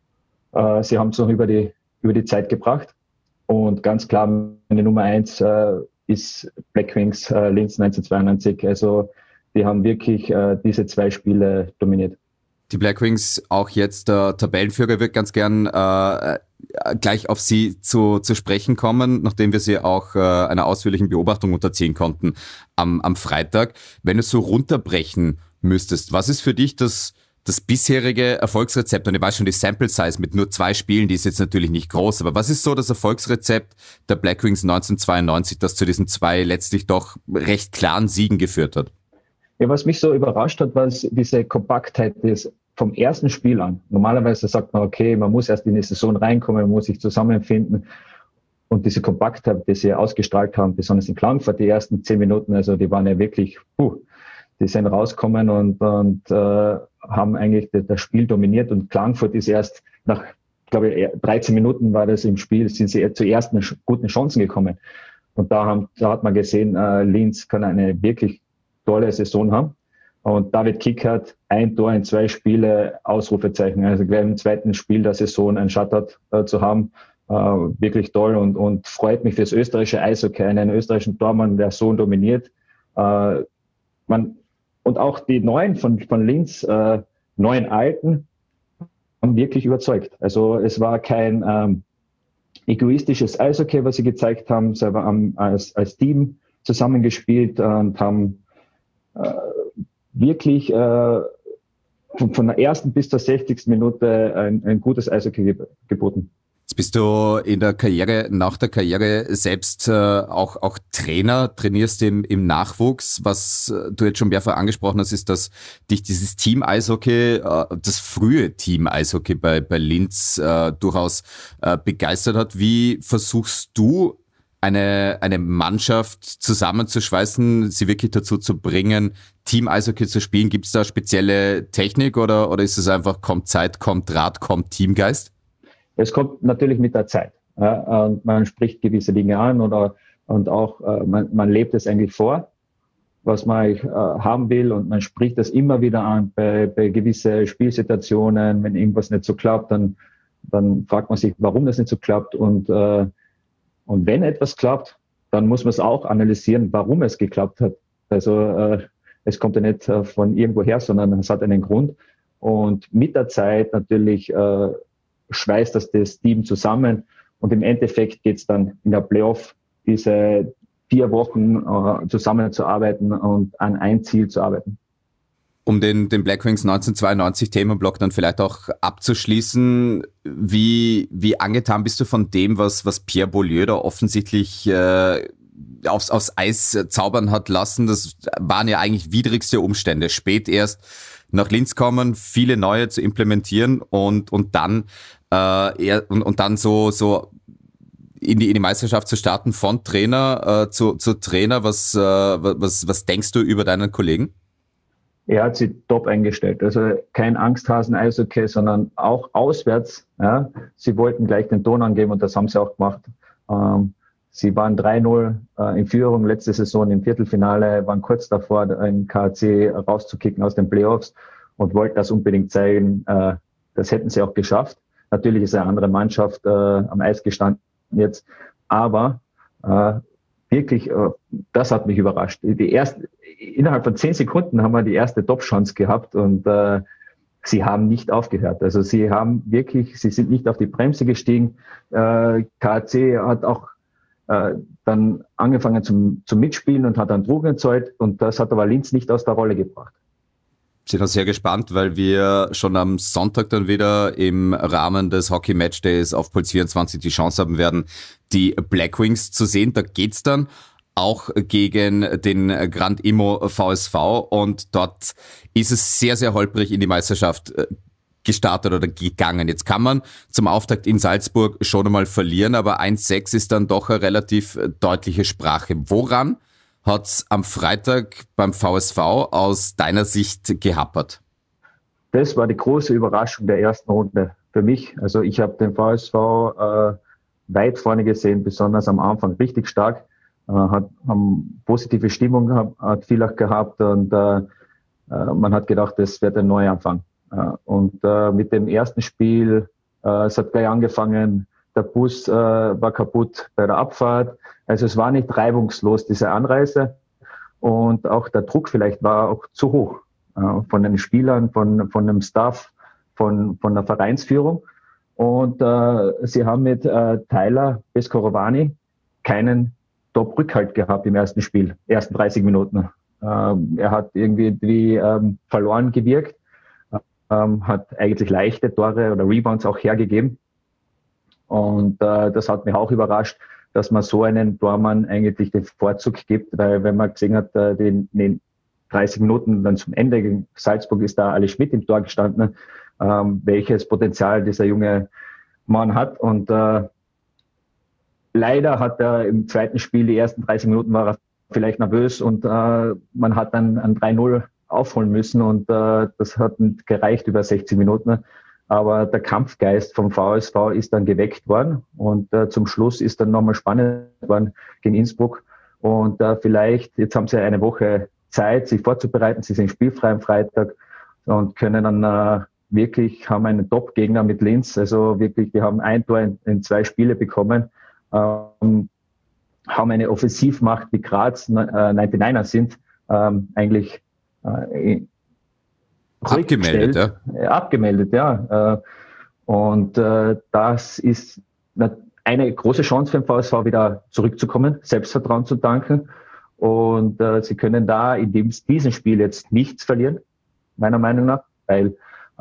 äh, sie haben es noch über die, über die Zeit gebracht. Und ganz klar, meine Nummer eins äh, ist Black Wings äh, Linz neunzehnhundertzweiundneunzig. Also die haben wirklich äh, diese zwei Spiele dominiert. Die Black Wings, auch jetzt der Tabellenführer, wird ganz gern äh, gleich auf sie zu, zu sprechen kommen, nachdem wir sie auch äh, einer ausführlichen Beobachtung unterziehen konnten am, am Freitag. Wenn du es so runterbrechen müsstest, was ist für dich das, das bisherige Erfolgsrezept? Und ich weiß schon, die Sample Size mit nur zwei Spielen, die ist jetzt natürlich nicht groß, aber was ist so das Erfolgsrezept der Black Wings neunzehnhundertzweiundneunzig, das zu diesen zwei letztlich doch recht klaren Siegen geführt hat? Ja, was mich so überrascht hat, war diese Kompaktheit des vom ersten Spiel an. Normalerweise sagt man, okay, man muss erst in die Saison reinkommen, man muss sich zusammenfinden. Und diese Kompaktheit, die sie ausgestrahlt haben, besonders in Klagenfurt, die ersten zehn Minuten, also die waren ja wirklich, puh, die sind rausgekommen und, und äh, haben eigentlich das Spiel dominiert. Und Klagenfurt ist erst nach, glaube ich, dreizehn Minuten war das im Spiel, sind sie zu ersten guten Chancen gekommen. Und da, haben, da hat man gesehen, äh, Linz kann eine wirklich tolle Saison haben. Und David Kickert, ein Tor in zwei Spiele, Ausrufezeichen. Also gleich im zweiten Spiel der Saison ein Shutout äh, zu haben, äh, wirklich toll und, und freut mich fürs österreichische Eishockey, einen österreichischen Tormann, der so dominiert. Äh, man, und auch die Neuen von, von Linz, äh, neuen Alten, haben wirklich überzeugt. Also es war kein ähm, egoistisches Eishockey, was sie gezeigt haben. Sie haben als, als Team zusammengespielt und haben äh, wirklich äh, von, von der ersten bis zur sechzigsten Minute ein, ein gutes Eishockey ge- geboten. Jetzt bist du in der Karriere, nach der Karriere selbst äh, auch, auch Trainer, trainierst im, im Nachwuchs. Was du jetzt schon mehrfach angesprochen hast, ist, dass dich dieses Team-Eishockey, äh, das frühe Team-Eishockey bei, bei Linz äh, durchaus äh, begeistert hat. Wie versuchst du, eine, eine Mannschaft zusammenzuschweißen, sie wirklich dazu zu bringen, Team-Eishockey zu spielen? Gibt es da spezielle Technik oder, oder ist es einfach, kommt Zeit, kommt Draht, kommt Teamgeist? Es kommt natürlich mit der Zeit. Ja, und man spricht gewisse Dinge an oder und auch äh, man, man lebt es eigentlich vor, was man äh, haben will, und man spricht das immer wieder an bei, bei gewisse Spielsituationen. Wenn irgendwas nicht so klappt, dann, dann fragt man sich, warum das nicht so klappt, und äh, Und wenn etwas klappt, dann muss man es auch analysieren, warum es geklappt hat. Also äh, es kommt ja nicht äh, von irgendwo her, sondern es hat einen Grund. Und mit der Zeit natürlich äh, schweißt das das Team zusammen. Und im Endeffekt geht es dann in der Playoff, diese vier Wochen äh, zusammenzuarbeiten und an ein Ziel zu arbeiten. Um den, den Black Wings neunzehnhundertzweiundneunzig Themenblock dann vielleicht auch abzuschließen, wie, wie angetan bist du von dem, was, was Pierre Beaulieu da offensichtlich äh, aufs, aufs Eis zaubern hat lassen? Das waren ja eigentlich widrigste Umstände. Spät erst nach Linz kommen, viele neue zu implementieren und, und dann äh, eher, und, und dann so, so in die, in die Meisterschaft zu starten von Trainer äh, zu, zu Trainer. Was, äh, was, was denkst du über deinen Kollegen? Er hat sie top eingestellt. Also kein Angsthasen-Eishockey, sondern auch auswärts. Ja. Sie wollten gleich den Ton angeben und das haben sie auch gemacht. Ähm, sie waren drei null äh, in Führung letzte Saison im Viertelfinale, waren kurz davor, einen K A C rauszukicken aus den Playoffs und wollten das unbedingt zeigen. Äh, das hätten sie auch geschafft. Natürlich ist eine andere Mannschaft äh, am Eis gestanden jetzt, aber äh, wirklich, äh, das hat mich überrascht. Die erste, innerhalb von zehn Sekunden haben wir die erste Top-Chance gehabt und äh, sie haben nicht aufgehört. Also sie haben wirklich, sie sind nicht auf die Bremse gestiegen. Äh, K A C hat auch äh, dann angefangen zum, zum Mitspielen und hat dann Druck erzeugt und das hat aber Linz nicht aus der Rolle gebracht. Sind auch sehr gespannt, weil wir schon am Sonntag dann wieder im Rahmen des Hockey Match Days auf Puls vierundzwanzig die Chance haben werden, die Black Wings zu sehen. Da geht's dann auch gegen den Grand Immo V S V und dort ist es sehr, sehr holprig in die Meisterschaft gestartet oder gegangen. Jetzt kann man zum Auftakt in Salzburg schon einmal verlieren, aber eins sechs ist dann doch eine relativ deutliche Sprache. Woran hat's am Freitag beim V S V aus deiner Sicht gehappert? Das war die große Überraschung der ersten Runde für mich. Also ich habe den V S V äh, weit vorne gesehen, besonders am Anfang richtig stark. Äh, hat haben positive Stimmung gehabt, hat viel auch gehabt und äh, äh, man hat gedacht, das wird ein Neuanfang. Äh, und äh, mit dem ersten Spiel, äh, es hat gleich angefangen, der Bus äh, war kaputt bei der Abfahrt. Also es war nicht reibungslos, diese Anreise. Und auch der Druck vielleicht war auch zu hoch äh, von den Spielern, von, von dem Staff, von, von der Vereinsführung. Und äh, sie haben mit äh, Tyler Beskorovany keinen Top-Rückhalt gehabt im ersten Spiel, ersten dreißig Minuten. Ähm, er hat irgendwie wie, ähm, verloren gewirkt, ähm, hat eigentlich leichte Tore oder Rebounds auch hergegeben. Und äh, das hat mich auch überrascht, dass man so einen Tormann eigentlich den Vorzug gibt, weil wenn man gesehen hat, äh, den, den dreißig Minuten dann zum Ende gegen Salzburg ist da Ali Schmidt im Tor gestanden, ähm, welches Potenzial dieser junge Mann hat. Und äh, leider hat er im zweiten Spiel, die ersten dreißig Minuten war er vielleicht nervös und äh, man hat dann ein drei null aufholen müssen und äh, das hat nicht gereicht über sechzig Minuten. Aber der Kampfgeist vom V S V ist dann geweckt worden und äh, zum Schluss ist dann nochmal spannend worden gegen Innsbruck. Und äh, vielleicht, jetzt haben sie eine Woche Zeit, sich vorzubereiten. Sie sind spielfrei am Freitag und können dann äh, wirklich, haben einen Top-Gegner mit Linz. Also wirklich, die haben ein Tor in, in zwei Spiele bekommen, ähm, haben eine Offensivmacht wie Graz, äh, neunundneunziger sind, ähm, eigentlich äh, Abgemeldet, ja. Abgemeldet, ja. Und das ist eine große Chance für den V S V, wieder zurückzukommen, Selbstvertrauen zu tanken. Und sie können da in diesem Spiel jetzt nichts verlieren, meiner Meinung nach, weil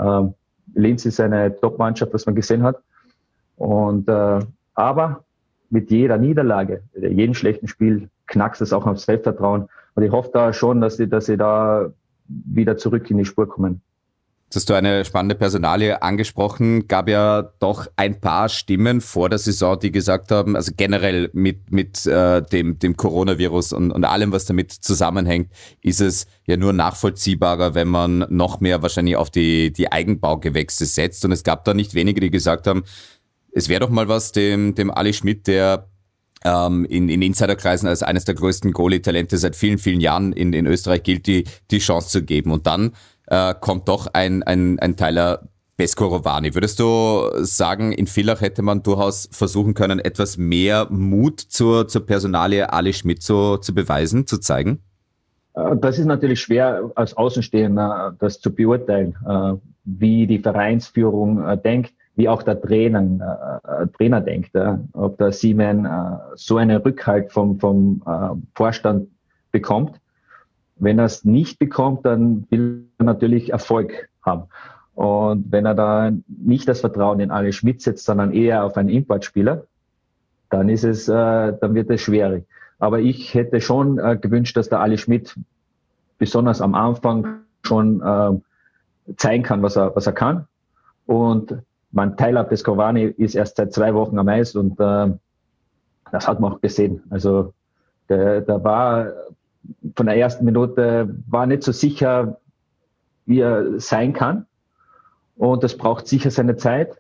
Linz ist eine Top-Mannschaft, was man gesehen hat. Und aber mit jeder Niederlage, jedem schlechten Spiel knackst es auch aufs Selbstvertrauen. Und ich hoffe da schon, dass sie, dass sie da wieder zurück in die Spur kommen. Jetzt hast du eine spannende Personalie angesprochen. Gab ja doch ein paar Stimmen vor der Saison, die gesagt haben, also generell mit mit äh, dem dem Coronavirus und, und allem, was damit zusammenhängt, ist es ja nur nachvollziehbarer, wenn man noch mehr wahrscheinlich auf die die Eigenbaugewächse setzt. Und es gab da nicht wenige, die gesagt haben, es wäre doch mal was dem dem Ali Schmidt, der Ähm, in, in Insiderkreisen als eines der größten Goalie-Talente seit vielen, vielen Jahren in, in Österreich gilt, die, die Chance zu geben. Und dann äh, kommt doch ein, ein, ein Tyler Beskorovany. Würdest du sagen, in Villach hätte man durchaus versuchen können, etwas mehr Mut zur, zur Personalie Ali Schmidt zu, zu beweisen, zu zeigen? Das ist natürlich schwer als Außenstehender, das zu beurteilen, wie die Vereinsführung denkt, wie auch der Trainer, äh, Trainer denkt, äh, ob der Seaman äh, so einen Rückhalt vom, vom äh, Vorstand bekommt. Wenn er es nicht bekommt, dann will er natürlich Erfolg haben. Und wenn er da nicht das Vertrauen in Ali Schmidt setzt, sondern eher auf einen Importspieler, dann ist es, äh, dann wird es schwierig. Aber ich hätte schon äh, gewünscht, dass der Ali Schmidt besonders am Anfang schon äh, zeigen kann, was er, was er kann. Und mein Tyler Pescovani ist erst seit zwei Wochen am Eis und äh, das hat man auch gesehen. Also der, der war von der ersten Minute war nicht so sicher, wie er sein kann. Und das braucht sicher seine Zeit.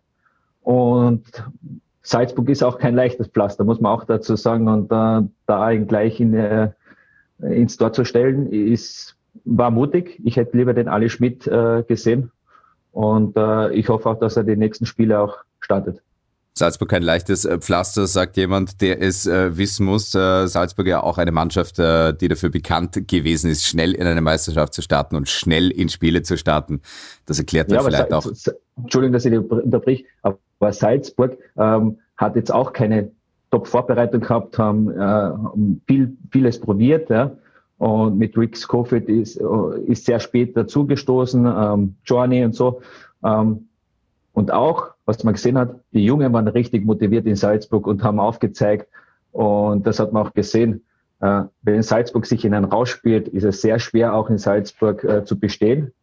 Und Salzburg ist auch kein leichtes Pflaster, muss man auch dazu sagen. Und äh, da ihn gleich in, äh, ins Tor zu stellen, ist, war mutig. Ich hätte lieber den Ali Schmidt äh, gesehen. Und äh, ich hoffe auch, dass er die nächsten Spiele auch startet. Salzburg kein leichtes Pflaster, sagt jemand, der es äh, wissen muss. Äh, Salzburg ja auch eine Mannschaft, äh, die dafür bekannt gewesen ist, schnell in eine Meisterschaft zu starten und schnell in Spiele zu starten. Das erklärt dann ja, vielleicht auch. Entschuldigung, dass ich unterbrich, aber Salzburg ähm, hat jetzt auch keine Top-Vorbereitung gehabt, haben äh, viel, vieles probiert, ja. Und mit Rick Schofield ist, ist sehr spät dazugestoßen, ähm, Johnny und so. Ähm, und auch, was man gesehen hat, die Jungen waren richtig motiviert in Salzburg und haben aufgezeigt. Und das hat man auch gesehen. Äh, wenn Salzburg sich in einen Rausch spielt, ist es sehr schwer, auch in Salzburg äh, zu bestehen.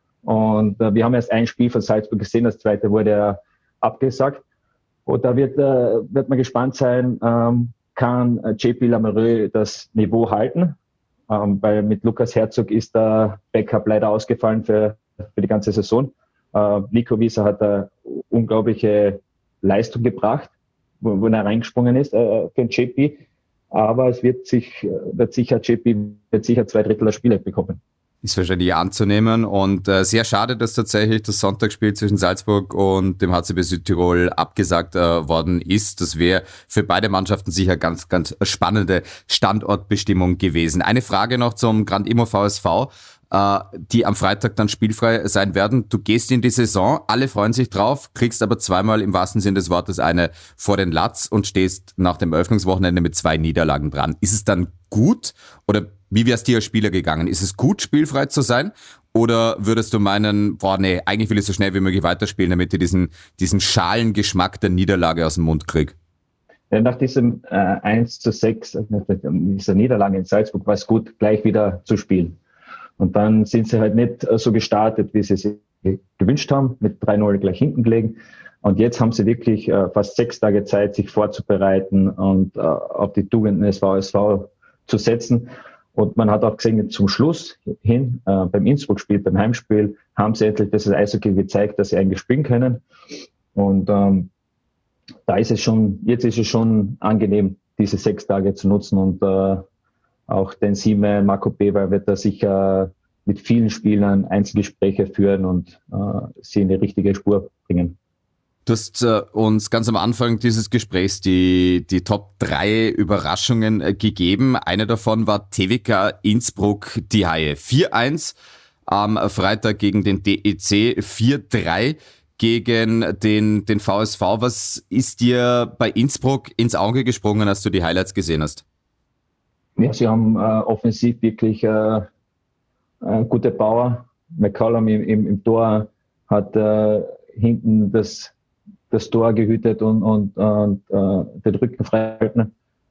Und äh, wir haben erst ein Spiel von Salzburg gesehen, das zweite wurde ja abgesagt. Und da wird, äh, wird man gespannt sein, ähm, kann J P Lamoureux das Niveau halten? Ähm, weil mit Lukas Herzog ist der Backup leider ausgefallen für, für die ganze Saison. Äh, Nico Wieser hat eine unglaubliche Leistung gebracht, wo, wo er reingesprungen ist äh, für den J P. Aber es wird sich, wird sicher, J P wird sicher zwei Drittel der Spiele bekommen. Ist wahrscheinlich anzunehmen und äh, sehr schade, dass tatsächlich das Sonntagsspiel zwischen Salzburg und dem H C B Südtirol abgesagt äh, worden ist. Das wäre für beide Mannschaften sicher ganz, ganz spannende Standortbestimmung gewesen. Eine Frage noch zum Grand Immo V S V, äh, die am Freitag dann spielfrei sein werden. Du gehst in die Saison, alle freuen sich drauf, kriegst aber zweimal im wahrsten Sinne des Wortes eine vor den Latz und stehst nach dem Eröffnungswochenende mit zwei Niederlagen dran. Ist es dann gut oder wie wäre es dir als Spieler gegangen? Ist es gut, spielfrei zu sein? Oder würdest du meinen, boah, nee, eigentlich will ich so schnell wie möglich weiterspielen, damit ich diesen, diesen schalen Geschmack der Niederlage aus dem Mund kriege? Ja, nach diesem äh, eins zu sechs, dieser Niederlage in Salzburg, war es gut, gleich wieder zu spielen. Und dann sind sie halt nicht so gestartet, wie sie sich gewünscht haben, mit drei null gleich hinten gelegen. Und jetzt haben sie wirklich äh, fast sechs Tage Zeit, sich vorzubereiten und äh, auf die Tugenden des V S V zu setzen. Und man hat auch gesehen, zum Schluss hin, äh, beim Innsbruck-Spiel, beim Heimspiel, haben sie endlich das Eishockey gezeigt, dass sie eigentlich spielen können. Und ähm, da ist es schon, jetzt ist es schon angenehm, diese sechs Tage zu nutzen. Und äh, auch den Sieme, Marco Beber wird da sicher mit vielen Spielern Einzelgespräche führen und äh, sie in die richtige Spur bringen. Du hast äh, uns ganz am Anfang dieses Gesprächs die, die Top drei Überraschungen äh, gegeben. Eine davon war T W K Innsbruck, die Haie. vier eins am Freitag gegen den D E C, vier drei gegen den, den V S V. Was ist dir bei Innsbruck ins Auge gesprungen, als du die Highlights gesehen hast? Ja, sie haben äh, offensiv wirklich äh, äh, gute Power. McCollum im, im, im Tor hat äh, hinten das das Tor gehütet und, und, und äh, den Rücken frei halten.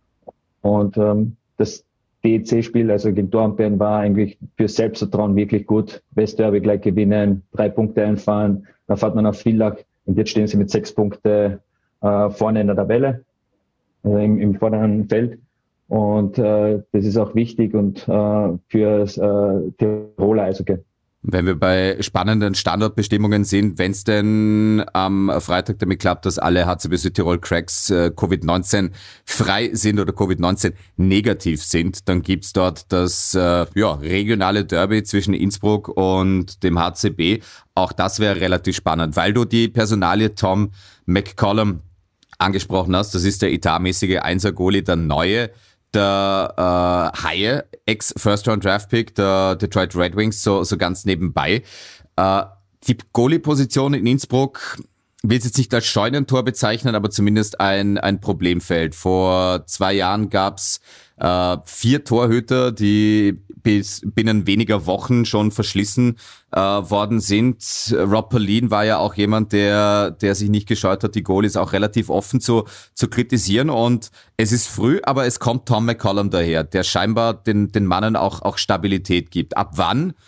Und ähm, das D E C-Spiel, also gegen Dornbirn, war eigentlich für Selbstvertrauen wirklich gut. Westderby gleich gewinnen, drei Punkte einfahren, dann fährt man auf Villach und jetzt stehen sie mit sechs Punkten äh, vorne in der Tabelle, äh, im, im vorderen Feld. Und äh, das ist auch wichtig und äh, für das äh, Tiroler Eishockey. Wenn wir bei spannenden Standortbestimmungen sind, wenn es denn am Freitag damit klappt, dass alle H C B Südtirol Cracks äh, Covid neunzehn frei sind oder Covid neunzehn negativ sind, dann gibt's dort das äh, ja, regionale Derby zwischen Innsbruck und dem H C B. Auch das wäre relativ spannend, weil du die Personalie Tom McCollum angesprochen hast. Das ist der etatmäßige Einser-Goalie, der neue der äh, Haie, Ex-First-Round-Draft-Pick der Detroit Red Wings, so, so ganz nebenbei. Äh, die Goalie-Position in Innsbruck will es jetzt nicht als Scheunentor bezeichnen, aber zumindest ein, ein Problemfeld. Vor zwei Jahren gab's äh, vier Torhüter, die bis binnen weniger Wochen schon verschlissen äh, worden sind. Rob Perlin war ja auch jemand, der der sich nicht gescheut hat, die Goalies auch relativ offen zu zu kritisieren. Und es ist früh, aber es kommt Tom McCollum daher, der scheinbar den den Mannen auch auch Stabilität gibt. Ab wann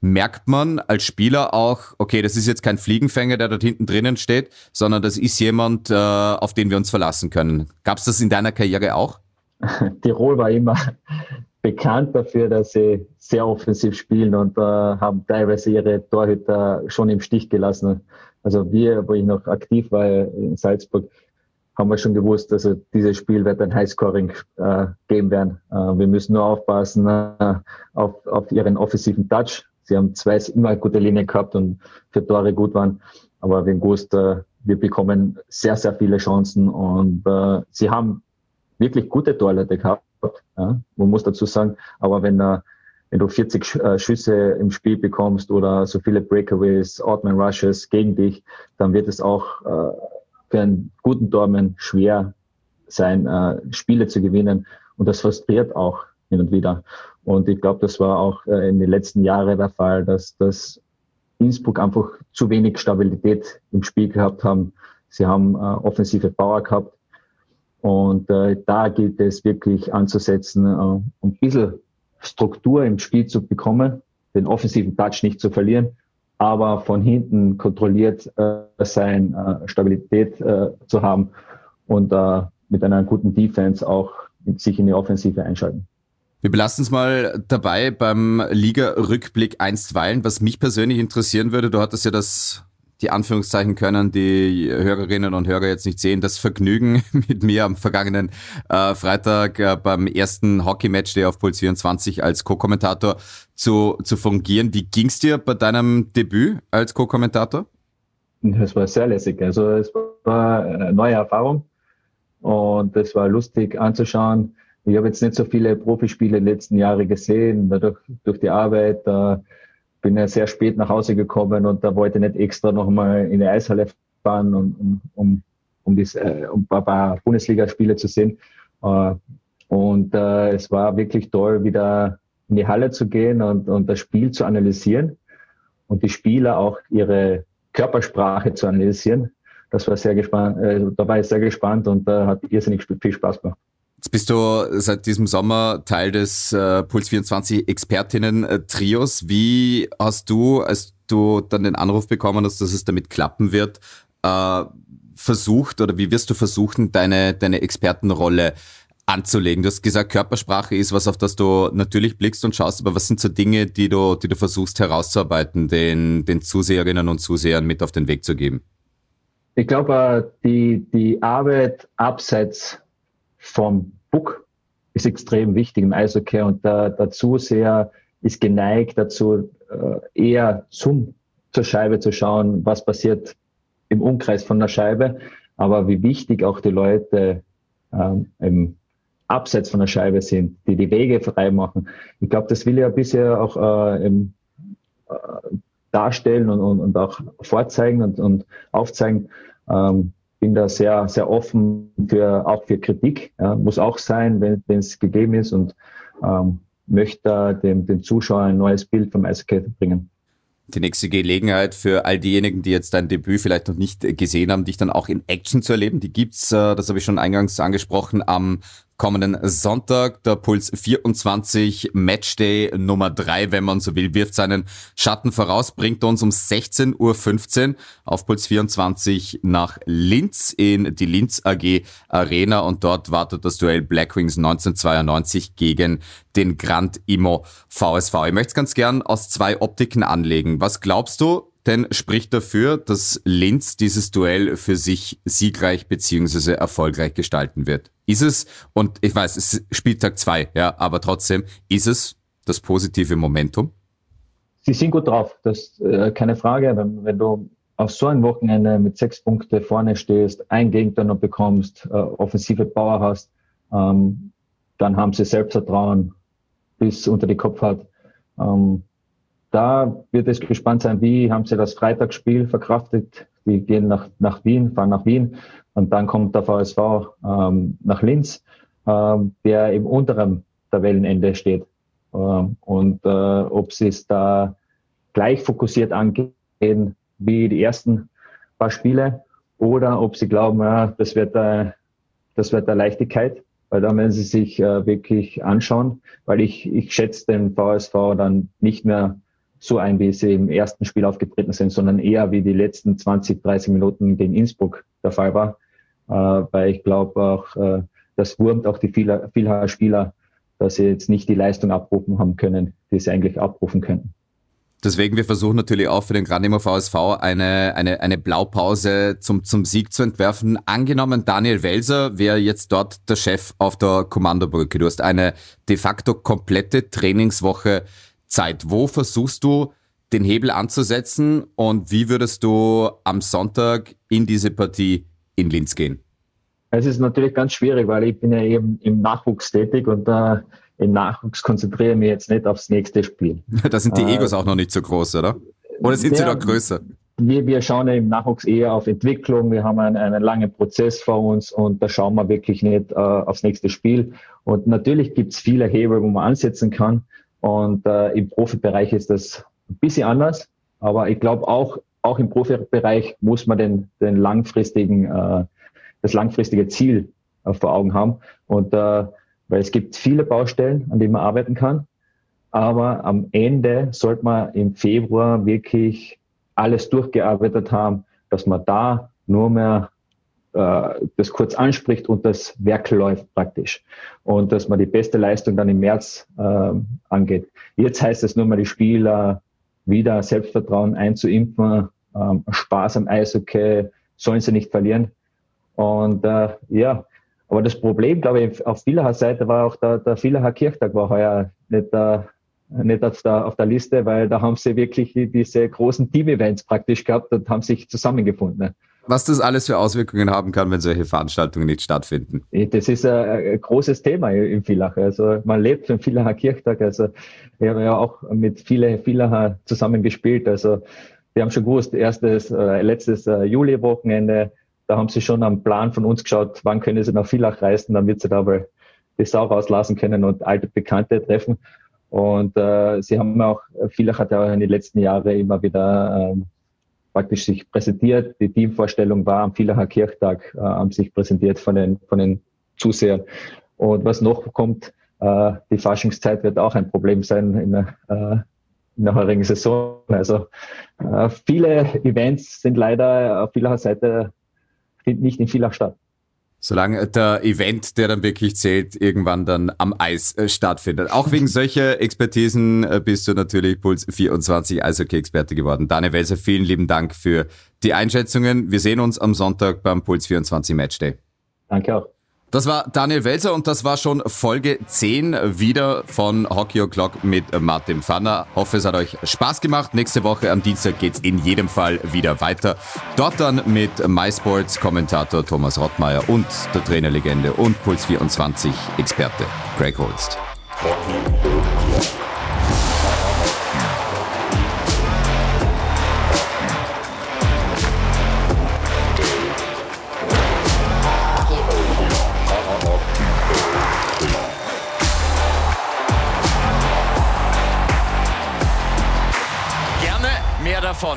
merkt man als Spieler auch, okay, das ist jetzt kein Fliegenfänger, der dort hinten drinnen steht, sondern das ist jemand, äh, auf den wir uns verlassen können. Gab es das in deiner Karriere auch? Tirol war immer bekannt dafür, dass sie sehr offensiv spielen und äh, haben teilweise ihre Torhüter schon im Stich gelassen. Also wir, wo ich noch aktiv war in Salzburg, haben wir schon gewusst, also dieses Spiel wird ein Highscoring äh, geben werden. Äh, wir müssen nur aufpassen äh, auf, auf ihren offensiven Touch. Sie haben zwei immer gute Linien gehabt und für Tore gut waren. Aber wir haben gewusst, äh, wir bekommen sehr, sehr viele Chancen und äh, sie haben wirklich gute Torleute gehabt. Ja, man muss dazu sagen, aber wenn, äh, wenn du vierzig äh, Schüsse im Spiel bekommst oder so viele Breakaways, Odd-Man Rushes gegen dich, dann wird es auch äh, für einen guten Tormann schwer sein, äh, Spiele zu gewinnen. Und das frustriert auch hin und wieder. Und ich glaube, das war auch äh, in den letzten Jahren der Fall, dass das Innsbruck einfach zu wenig Stabilität im Spiel gehabt haben. Sie haben äh, offensive Power gehabt. Und äh, da gilt es wirklich anzusetzen, äh, um ein bisschen Struktur im Spiel zu bekommen, den offensiven Touch nicht zu verlieren, aber von hinten kontrolliert äh, sein, äh, Stabilität äh, zu haben und äh, mit einer guten Defense auch sich in die Offensive einschalten. Wir belassen es mal dabei beim Liga-Rückblick einstweilen. Was mich persönlich interessieren würde, du hattest ja das, die Anführungszeichen können die Hörerinnen und Hörer jetzt nicht sehen, das Vergnügen mit mir am vergangenen äh, Freitag äh, beim ersten Hockey-Matchday auf Puls vierundzwanzig als Co-Kommentator zu, zu fungieren. Wie ging's dir bei deinem Debüt als Co-Kommentator? Das war sehr lässig. Also es war eine neue Erfahrung und es war lustig anzuschauen. Ich habe jetzt nicht so viele Profispiele in den letzten Jahren gesehen, dadurch durch die Arbeit. Äh, bin ja sehr spät nach Hause gekommen und da wollte ich nicht extra nochmal in die Eishalle fahren, um, um, um, um, dies, äh, um ein paar Bundesligaspiele zu sehen. Äh, und äh, es war wirklich toll, wieder in die Halle zu gehen und, und das Spiel zu analysieren und die Spieler auch ihre Körpersprache zu analysieren. Das war sehr gespannt, äh, da war ich sehr gespannt und äh, hat irrsinnig viel Spaß gemacht. Jetzt bist du seit diesem Sommer Teil des äh, Puls vierundzwanzig Expertinnen-Trios. Wie hast du, als du dann den Anruf bekommen hast, dass es damit klappen wird, äh, versucht oder wie wirst du versuchen, deine, deine Expertenrolle anzulegen? Du hast gesagt, Körpersprache ist was, auf das du natürlich blickst und schaust, aber was sind so Dinge, die du, die du versuchst herauszuarbeiten, den, den Zuseherinnen und Zusehern mit auf den Weg zu geben? Ich glaube, die, die Arbeit abseits vom Puck ist extrem wichtig im Eishockey und der, der Zuseher ist geneigt dazu, eher zum, zur Scheibe zu schauen, was passiert im Umkreis von der Scheibe, aber wie wichtig auch die Leute ähm, im Abseits von der Scheibe sind, die die Wege frei machen. Ich glaube, das will ich ja bisher auch äh, im, äh, darstellen und, und, und auch vorzeigen und, und aufzeigen. Ähm, bin da sehr, sehr offen für, auch für Kritik, ja, muss auch sein, wenn es gegeben ist und ähm, möchte da dem, den Zuschauern ein neues Bild vom Eishockey bringen. Die nächste Gelegenheit für all diejenigen, die jetzt dein Debüt vielleicht noch nicht gesehen haben, dich dann auch in Action zu erleben. Die gibt's, das habe ich schon eingangs angesprochen, am kommenden Sonntag. Der Puls vierundzwanzig Matchday Nummer drei, wenn man so will, wirft seinen Schatten voraus, bringt uns um sechzehn Uhr fünfzehn auf Puls vierundzwanzig nach Linz in die Linz A G Arena und dort wartet das Duell Black Wings neunzehnhundertzweiundneunzig gegen den Grand Immo V S V. Ich möchte es ganz gern aus zwei Optiken anlegen. Was glaubst du, denn spricht dafür, dass Linz dieses Duell für sich siegreich bzw. erfolgreich gestalten wird? Ist es, und ich weiß, es ist Spieltag zwei, ja, aber trotzdem, ist es das positive Momentum? Sie sind gut drauf, das äh, keine Frage. Wenn, wenn du auf so ein Wochenende mit sechs Punkte vorne stehst, ein Gegentor noch bekommst, äh, offensive Power hast, ähm, dann haben sie Selbstvertrauen bis unter die Kopfhaut. Ähm, Da wird es gespannt sein, wie haben sie das Freitagsspiel verkraftet. Die gehen nach, nach Wien, fahren nach Wien und dann kommt der V S V ähm, nach Linz, ähm, der im unteren Tabellenende steht. Ähm, und äh, ob sie es da gleich fokussiert angehen wie die ersten paar Spiele oder ob sie glauben, ja, das wird äh, das wird eine Leichtigkeit, weil dann werden sie sich äh, wirklich anschauen, weil ich, ich schätze den V S V dann nicht mehr so ein, wie sie im ersten Spiel aufgetreten sind, sondern eher wie die letzten zwanzig, dreißig Minuten gegen Innsbruck der Fall war. Äh, weil ich glaube auch, äh, das wurmt auch die vieler, vieler Spieler, dass sie jetzt nicht die Leistung abrufen haben können, die sie eigentlich abrufen könnten. Deswegen, wir versuchen natürlich auch für den Grandemer V S V eine, eine, eine Blaupause zum, zum Sieg zu entwerfen. Angenommen, Daniel Welser wäre jetzt dort der Chef auf der Kommandobrücke. Du hast eine de facto komplette Trainingswoche Zeit. Wo versuchst du, den Hebel anzusetzen und wie würdest du am Sonntag in diese Partie in Linz gehen? Es ist natürlich ganz schwierig, weil ich bin ja eben im Nachwuchs tätig und äh, im Nachwuchs konzentriere ich mich jetzt nicht aufs nächste Spiel. Da sind die Egos äh, auch noch nicht so groß, oder? Oder sind ja, sie noch größer? Wir, wir schauen ja im Nachwuchs eher auf Entwicklung. Wir haben einen, einen langen Prozess vor uns und da schauen wir wirklich nicht äh, aufs nächste Spiel. Und natürlich gibt es viele Hebel, wo man ansetzen kann. Und äh, im Profibereich ist das ein bisschen anders. Aber ich glaube auch, auch im Profibereich muss man den, den langfristigen, äh, das langfristige Ziel äh, vor Augen haben. Und äh, weil es gibt viele Baustellen, an denen man arbeiten kann. Aber am Ende sollte man im Februar wirklich alles durchgearbeitet haben, dass man da nur mehr äh, das kurz anspricht und das Werk läuft praktisch. Und dass man die beste Leistung dann im März äh, angeht. Jetzt heißt es nur mal, die Spieler wieder Selbstvertrauen einzuimpfen, äh, Spaß am Eishockey, sollen sie nicht verlieren. Und äh, ja, aber das Problem, glaube ich, auf Villacher Seite war auch der, der Villacher Kirchtag war heuer nicht, äh, nicht auf, der, auf der Liste, weil da haben sie wirklich diese großen Team-Events praktisch gehabt und haben sich zusammengefunden. Was das alles für Auswirkungen haben kann, wenn solche Veranstaltungen nicht stattfinden. Das ist ein, ein großes Thema im Villach. Also man lebt für den Villacher Kirchtag. Also ich habe ja auch mit vielen Villacher zusammen gespielt. Also wir haben schon gewusst, erstes, äh, letztes äh, Juli-Wochenende, da haben sie schon am Plan von uns geschaut, wann können sie nach Villach reisen, dann wird sie da aber die Sau rauslassen können und alte Bekannte treffen. Und äh, sie haben auch, Villach hat ja auch in den letzten Jahren immer wieder ähm, praktisch sich präsentiert. Die Teamvorstellung war am Villacher Kirchtag, äh, haben sich präsentiert von den, von den Zusehern. Und was noch kommt, äh, die Faschingszeit wird auch ein Problem sein in der, äh, in der heurigen Saison. Also äh, viele Events sind leider auf Villacher Seite findet nicht in Villach statt. Solange der Event, der dann wirklich zählt, irgendwann dann am Eis äh, stattfindet. Auch wegen solcher Expertisen äh, bist du natürlich Puls vierundzwanzig Eishockey-Experte geworden. Daniel Welser, vielen lieben Dank für die Einschätzungen. Wir sehen uns am Sonntag beim Puls vierundzwanzig Matchday. Danke auch. Das war Daniel Welser und das war schon Folge zehn wieder von Hockey O'Clock mit Martin Pfanner. Hoffe, es hat euch Spaß gemacht. Nächste Woche am Dienstag geht's in jedem Fall wieder weiter. Dort dann mit MySports-Kommentator Thomas Rottmeier und der Trainerlegende und Puls vierundzwanzig Experte Greg Holst. Davon.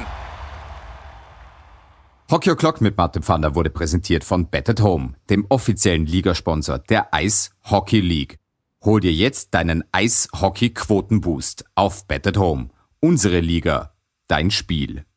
Hockey O'Clock mit Martin Pfanner wurde präsentiert von Bet at Home, dem offiziellen Ligasponsor der Ice Hockey League. Hol dir jetzt deinen Ice Hockey Quotenboost auf Bet at Home. Unsere Liga, dein Spiel.